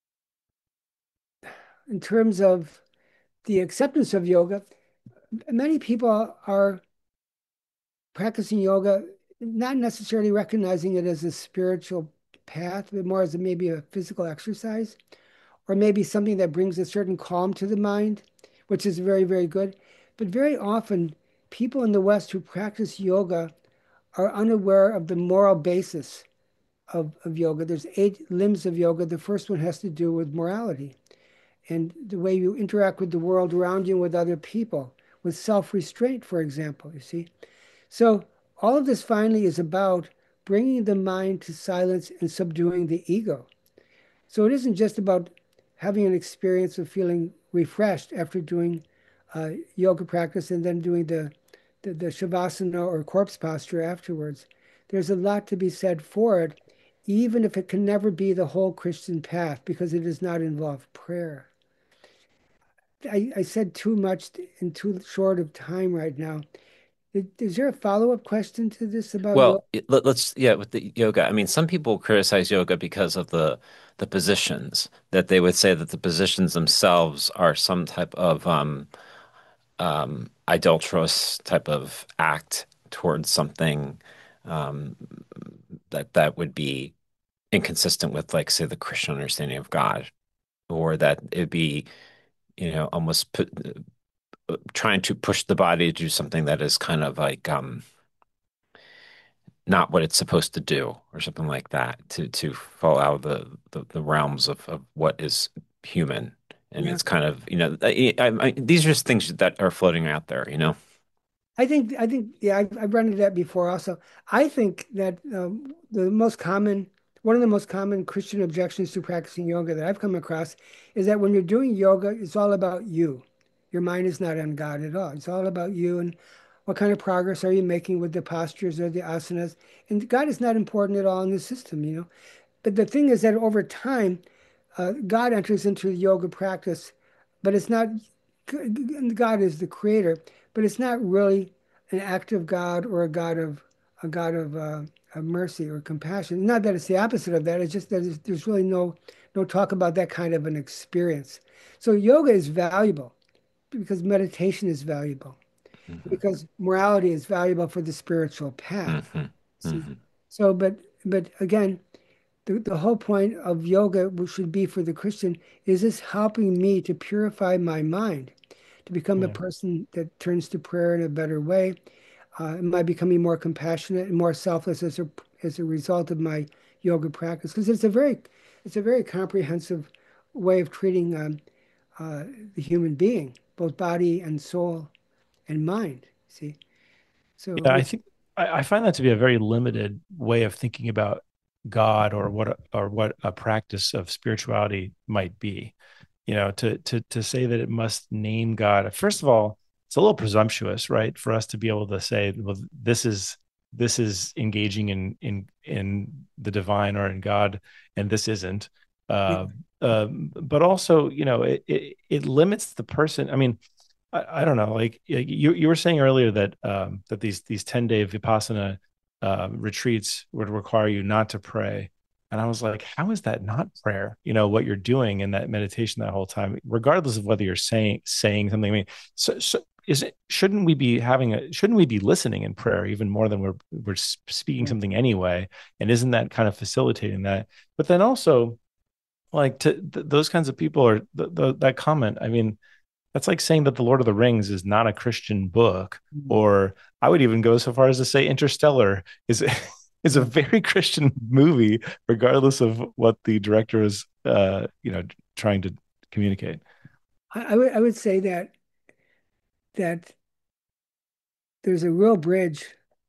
in terms of the acceptance of yoga, many people are practicing yoga, not necessarily recognizing it as a spiritual path, but more as a, maybe a physical exercise, or maybe something that brings a certain calm to the mind, which is very, very good. But very often, people in the West who practice yoga are unaware of the moral basis of, of yoga. There's eight limbs of yoga. The first one has to do with morality and the way you interact with the world around you and with other people, with self-restraint, for example, you see. So all of this finally is about bringing the mind to silence and subduing the ego. So it isn't just about having an experience of feeling refreshed after doing uh, yoga practice and then doing the, the, the shavasana or corpse posture afterwards. There's a lot to be said for it, even if it can never be the whole Christian path because it does not involve prayer. I, I said too much in too short of time right now. Is there a follow-up question to this about yoga? Well, it, let, let's yeah, with the yoga. I mean, some people criticize yoga because of the the positions that they would say that the positions themselves are some type of um, um, idolatrous type of act towards something um, that that would be inconsistent with, like, say, the Christian understanding of God, or that it'd be, you know, almost put, uh, trying to push the body to do something that is kind of like um, not what it's supposed to do, or something like that, to to fall out of the the, the realms of, of what is human. And Yeah. it's kind of, you know, I, I, I, these are just things that are floating out there, you know. I think I think yeah, I've, I've run into that before also. I think that um, the most common one of the most common Christian objections to practicing yoga that I've come across is that when you're doing yoga, it's all about you. Your mind is not on God at all. It's all about you and what kind of progress are you making with the postures or the asanas. And God is not important at all in the system, you know. But the thing is that over time, uh, God enters into the yoga practice, but it's not, God is the creator, but it's not really an active God or a God of a God of, uh, of mercy or compassion. Not that it's the opposite of that. It's just that there's, there's really no no talk about that kind of an experience. So yoga is valuable because meditation is valuable Hmm. because morality is valuable for the spiritual path. Hmm. See, Hmm. so but but again, the, the whole point of yoga, which should be for the Christian, is this helping me to purify my mind, to become a Yeah. person that turns to prayer in a better way. Uh, am I becoming more compassionate and more selfless as a as a result of my yoga practice? Because it's a very it's a very comprehensive way of treating um, uh, the human being, both body and soul and mind. See, so Yeah, I which think I, I find that to be a very limited way of thinking about God, or what a, or what a practice of spirituality might be. You know, to to to say that it must name God. First of all, it's a little presumptuous, right, for us to be able to say, well, this is this is engaging in in in the divine or in God, and this isn't. Uh, uh, but also, you know, it, it it limits the person. I mean, I, I don't know. Like you, you were saying earlier that um, that these these ten day vipassana uh, retreats would require you not to pray, and I was like, how is that not prayer? You know what you're doing in that meditation that whole time, regardless of whether you're saying saying something. I mean, so, so is it? Shouldn't we be having a? Shouldn't we be listening in prayer even more than we're we're speaking something anyway? And isn't that kind of facilitating that? But then also, like to th- those kinds of people, or th- th- that comment. I mean, that's like saying that The Lord of the Rings is not a Christian book, or I would even go so far as to say Interstellar is is a yeah, very Christian movie, regardless of what the director is, uh, you know, trying to communicate. I, I would I would say that that there's a real bridge,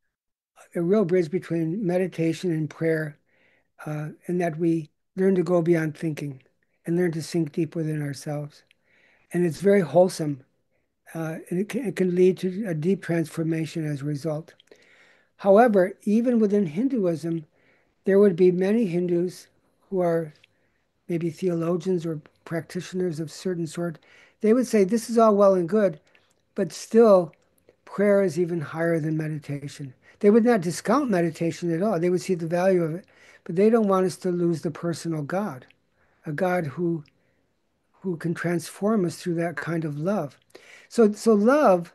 a real bridge between meditation and prayer, uh, and that we learn to go beyond thinking and learn to sink deep within ourselves. And it's very wholesome, uh, and it can, it can lead to a deep transformation as a result. However, even within Hinduism, there would be many Hindus who are maybe theologians or practitioners of certain sort. They would say this is all well and good, but still prayer is even higher than meditation. They would not discount meditation at all. They would see the value of it, but they don't want us to lose the personal God, a God who who can transform us through that kind of love. So, so love.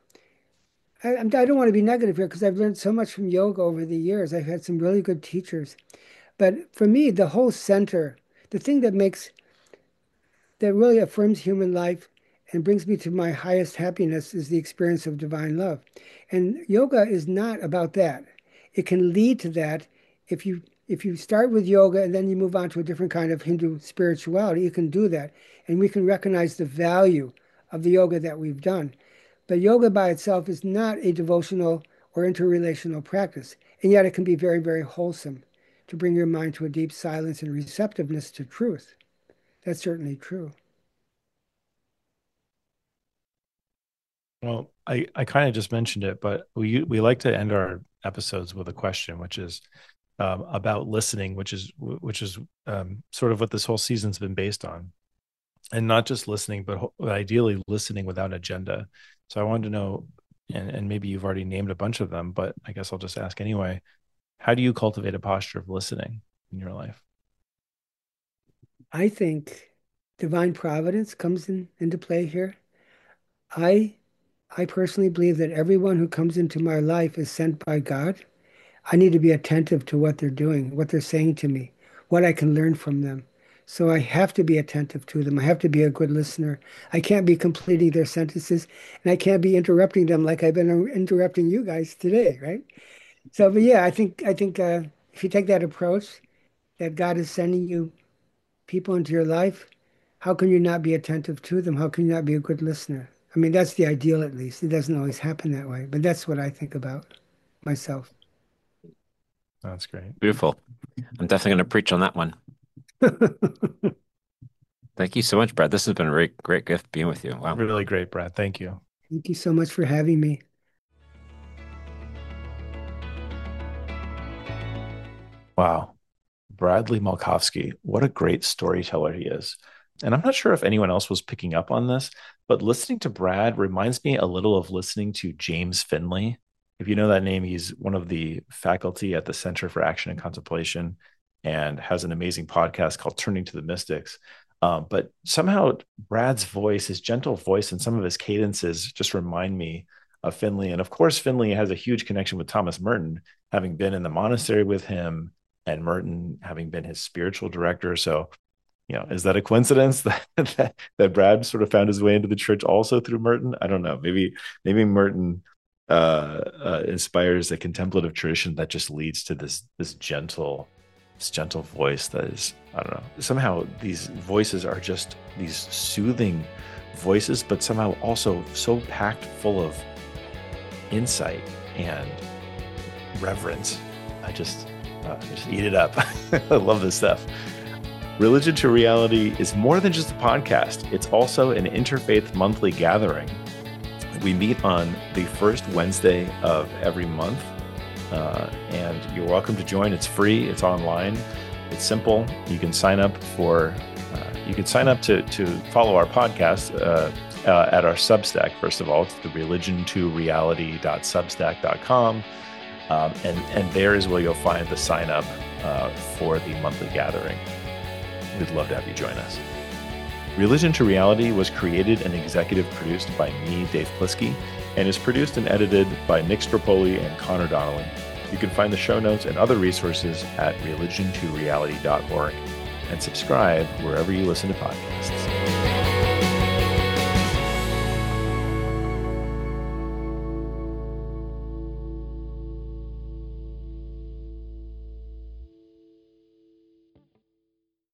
I, I don't want to be negative here because I've learned so much from yoga over the years. I've had some really good teachers, but for me, the whole center, the thing that makes that really affirms human life and brings me to my highest happiness is the experience of divine love. And yoga is not about that. It can lead to that if you if you start with yoga and then you move on to a different kind of Hindu spirituality, you can do that. And we can recognize the value of the yoga that we've done. But yoga by itself is not a devotional or interrelational practice. And yet it can be very, very wholesome to bring your mind to a deep silence and receptiveness to truth. That's certainly true. Well, I, I kind of just mentioned it, but we we like to end our episodes with a question, which is um, about listening, which is which is um, sort of what this whole season's been based on, and not just listening, but ho- ideally listening without agenda. So I wanted to know, and, and maybe you've already named a bunch of them, but I guess I'll just ask anyway. How do you cultivate a posture of listening in your life? I think divine providence comes in, into play here. I I personally believe that everyone who comes into my life is sent by God. I need to be attentive to what they're doing, what they're saying to me, what I can learn from them. So I have to be attentive to them. I have to be a good listener. I can't be completing their sentences, and I can't be interrupting them like I've been interrupting you guys today, right? So, but yeah, I think I think uh, if you take that approach, that God is sending you people into your life, how can you not be attentive to them? How can you not be a good listener? I mean, that's the ideal, at least. It doesn't always happen that way, but that's what I think about myself. That's great. Beautiful. I'm definitely going to preach on that one. Thank you so much, Brad. This has been a great, great gift being with you. Wow. Really great, Brad. Thank you. Thank you so much for having me. Wow. Bradley Malkowski, what a great storyteller he is. And I'm not sure if anyone else was picking up on this, but listening to Brad reminds me a little of listening to James Finley. If you know that name, he's one of the faculty at the Center for Action and Contemplation and has an amazing podcast called Turning to the Mystics. Um, but somehow Brad's voice, his gentle voice, and some of his cadences just remind me of Finley. And of course, Finley has a huge connection with Thomas Merton, having been in the monastery with him, and Merton having been his spiritual director. So, you know, is that a coincidence that, that that Brad sort of found his way into the church also through Merton? I don't know. Maybe maybe Merton uh, uh, inspires a contemplative tradition that just leads to this this gentle, this gentle voice that is, I don't know. Somehow these voices are just these soothing voices, but somehow also so packed full of insight and reverence. I just uh, just eat it up. I love this stuff. Religion to Reality is more than just a podcast. It's also an interfaith monthly gathering. We meet on the first Wednesday of every month, uh, and you're welcome to join. It's free. It's online. It's simple. You can sign up for. Uh, you can sign up to to follow our podcast uh, uh, at our Substack. First of all, it's the religion to reality dot substack dot com, um, and and there is where you'll find the sign up uh, for the monthly gathering. We'd love to have you join us. Religion to Reality was created and executive produced by me, Dave Plisky, and is produced and edited by Nick Stropoli and Connor Donnelly. You can find the show notes and other resources at religion to reality dot org and subscribe wherever you listen to podcasts.